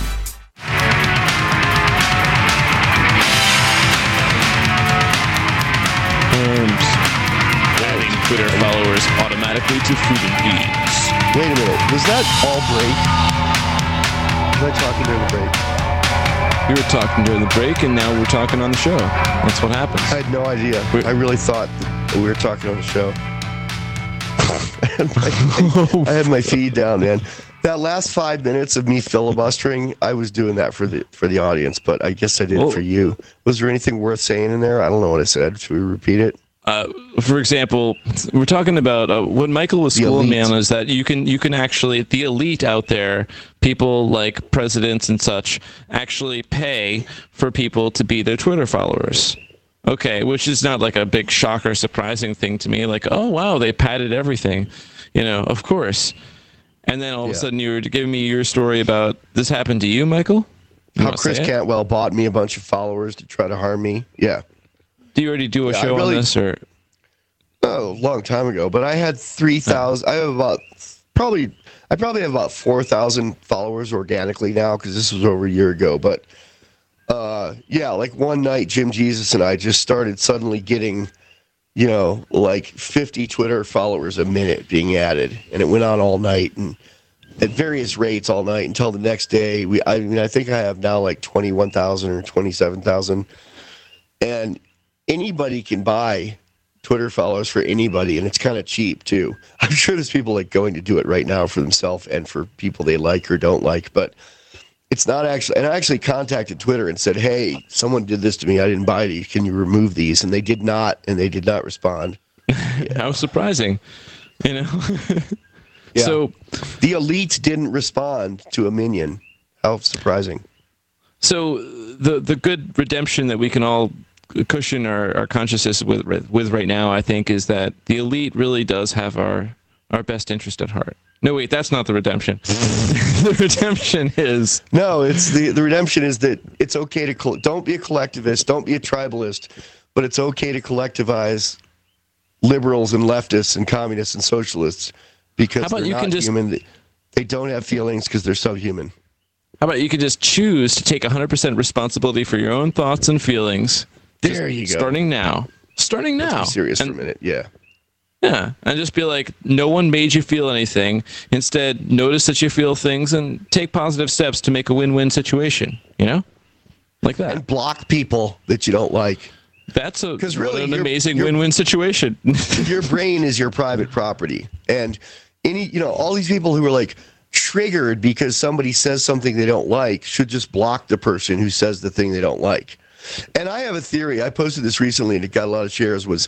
Adding Twitter followers automatically to Freedom Fiends. Wait a minute, was that all break? Was I talking during the break? We were talking during the break, and now we're talking on the show. That's what happens. I had no idea. We're, I really thought that we were talking on the show. I, had my, I had my feed down, man. That last five minutes of me filibustering, I was doing that for the for the audience, but I guess I did Whoa. it for you. Was there anything worth saying in there? I don't know what I said. Should we repeat it? Uh, for example, we're talking about uh, what Michael was schooling me on is that you can you can actually the elite out there, people like presidents and such, actually pay for people to be their Twitter followers. Okay, which is not like a big shocker, surprising thing to me. Like, oh wow, they padded everything, you know, of course. And then all of Yeah. a sudden you were giving me your story about this happened to you, Michael. You How wanna Chris say it? Cantwell bought me a bunch of followers to try to harm me. Yeah. Do you already do a Yeah, I show really- on this, or? Oh, a long time ago. But I had three thousand. I have about probably. I probably have about four thousand followers organically now because this was over a year ago. But uh, yeah, like one night, Jim Jesus and I just started suddenly getting, you know, like fifty Twitter followers a minute being added, and it went on all night and at various rates all night until the next day. We, I mean, I think I have now like twenty-one thousand or twenty-seven thousand, and anybody can buy Twitter followers for anybody, and it's kind of cheap too. I'm sure there's people like going to do it right now for themselves and for people they like or don't like, but it's not actually. And I actually contacted Twitter and said, "Hey, someone did this to me. I didn't buy these. Can you remove these?" And they did not, and they did not respond. How surprising, you know. Yeah. So the elite didn't respond to a minion. How surprising. So the the good redemption that we can all cushion our, our consciousness with with right now, I think, is that the elite really does have our our best interest at heart. No, wait, that's not the redemption. The redemption is no. It's the the redemption is that it's okay to col- don't be a collectivist, don't be a tribalist, but it's okay to collectivize liberals and leftists and communists and socialists because How about they're you not can just- human. They, they don't have feelings because they're subhuman. How about you could just choose to take one hundred percent responsibility for your own thoughts and feelings? There just you go. Starting now. Starting now. Let's be serious and, for a minute. Yeah. Yeah, and just be like, no one made you feel anything. Instead, notice that you feel things and take positive steps to make a win-win situation. You know, like that. And block people that you don't like. That's a Because what really, an you're- amazing you're- win-win situation. Your brain is your private property, and any you know all these people who are like triggered because somebody says something they don't like should just block the person who says the thing they don't like. And I have a theory. I posted this recently, and it got a lot of shares. Was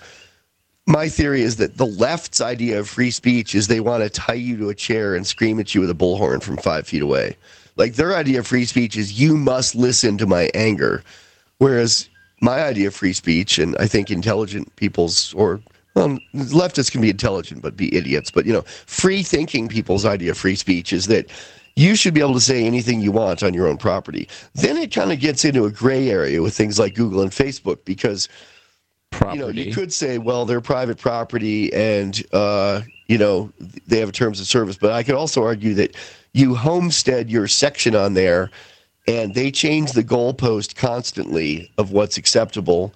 my theory is that the left's idea of free speech is they want to tie you to a chair and scream at you with a bullhorn from five feet away. Like their idea of free speech is you must listen to my anger, whereas my idea of free speech, and I think intelligent people's or well, leftists can be intelligent but be idiots, but you know, free thinking people's idea of free speech is that you should be able to say anything you want on your own property. Then it kind of gets into a gray area with things like Google and Facebook because Property. you know, you could say, well, they're private property and, uh, you know, they have terms of service. But I could also argue that you homestead your section on there and they change the goalpost constantly of what's acceptable.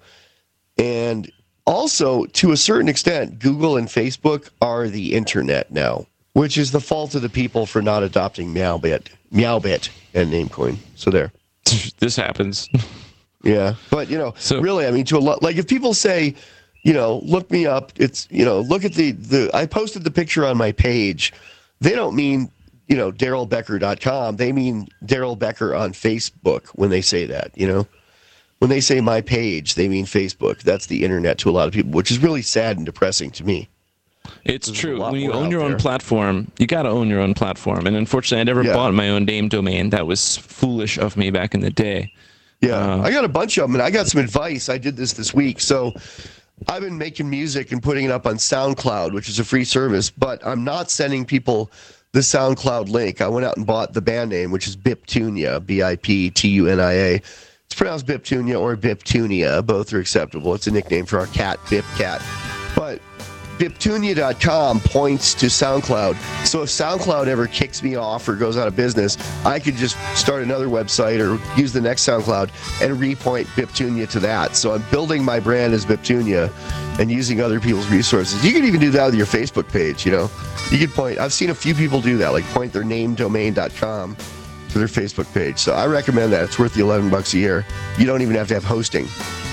And also, to a certain extent, Google and Facebook are the internet now, which is the fault of the people for not adopting Meowbit, Meowbit and Namecoin. So there. This happens. Yeah, but you know, So- really, I mean, to a lot, like if people say, you know, look me up, it's you know, look at the the I posted the picture on my page. They don't mean you know Daryl Becker dot com. They mean Daryl Becker on Facebook when they say that. You know, when they say my page, they mean Facebook. That's the internet to a lot of people, which is really sad and depressing to me. It's There's a true. lot When you more own out your own there. platform, you got to own your own platform. And unfortunately, I never Yeah. bought my own name domain. That was foolish of me back in the day. Yeah, Uh, I got a bunch of them, and I got some advice. I did this this week. So I've been making music and putting it up on SoundCloud, which is a free service, but I'm not sending people the SoundCloud link. I went out and bought the band name, which is Biptunia, B I P T U N I A. It's pronounced Biptunia or Biptunia. Both are acceptable. It's a nickname for our cat, Bip Cat. But Biptunia dot com points to SoundCloud. So if SoundCloud ever kicks me off or goes out of business, I could just start another website or use the next SoundCloud and repoint Biptunia to that. So I'm building my brand as Biptunia and using other people's resources. You can even do that with your Facebook page, you know. You could point, I've seen a few people do that, like point their name domain dot com to their Facebook page. So I recommend that. It's worth the eleven bucks a year. You don't even have to have hosting.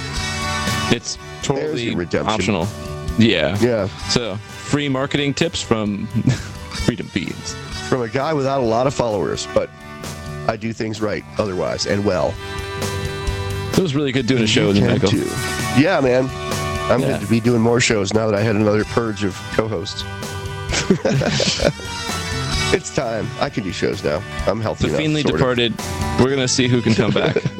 It's totally your redemption. optional. Yeah. Yeah. So, free marketing tips from Freedom Feeds. From a guy without a lot of followers, but I do things right otherwise and well. It was really good doing a show with you, can Michael. too. Yeah, man. I'm Yeah. going to be doing more shows now that I had another purge of co-hosts. It's time. I can do shows now. I'm healthy The enough. fiendly sort of. departed. We're gonna see who can come back.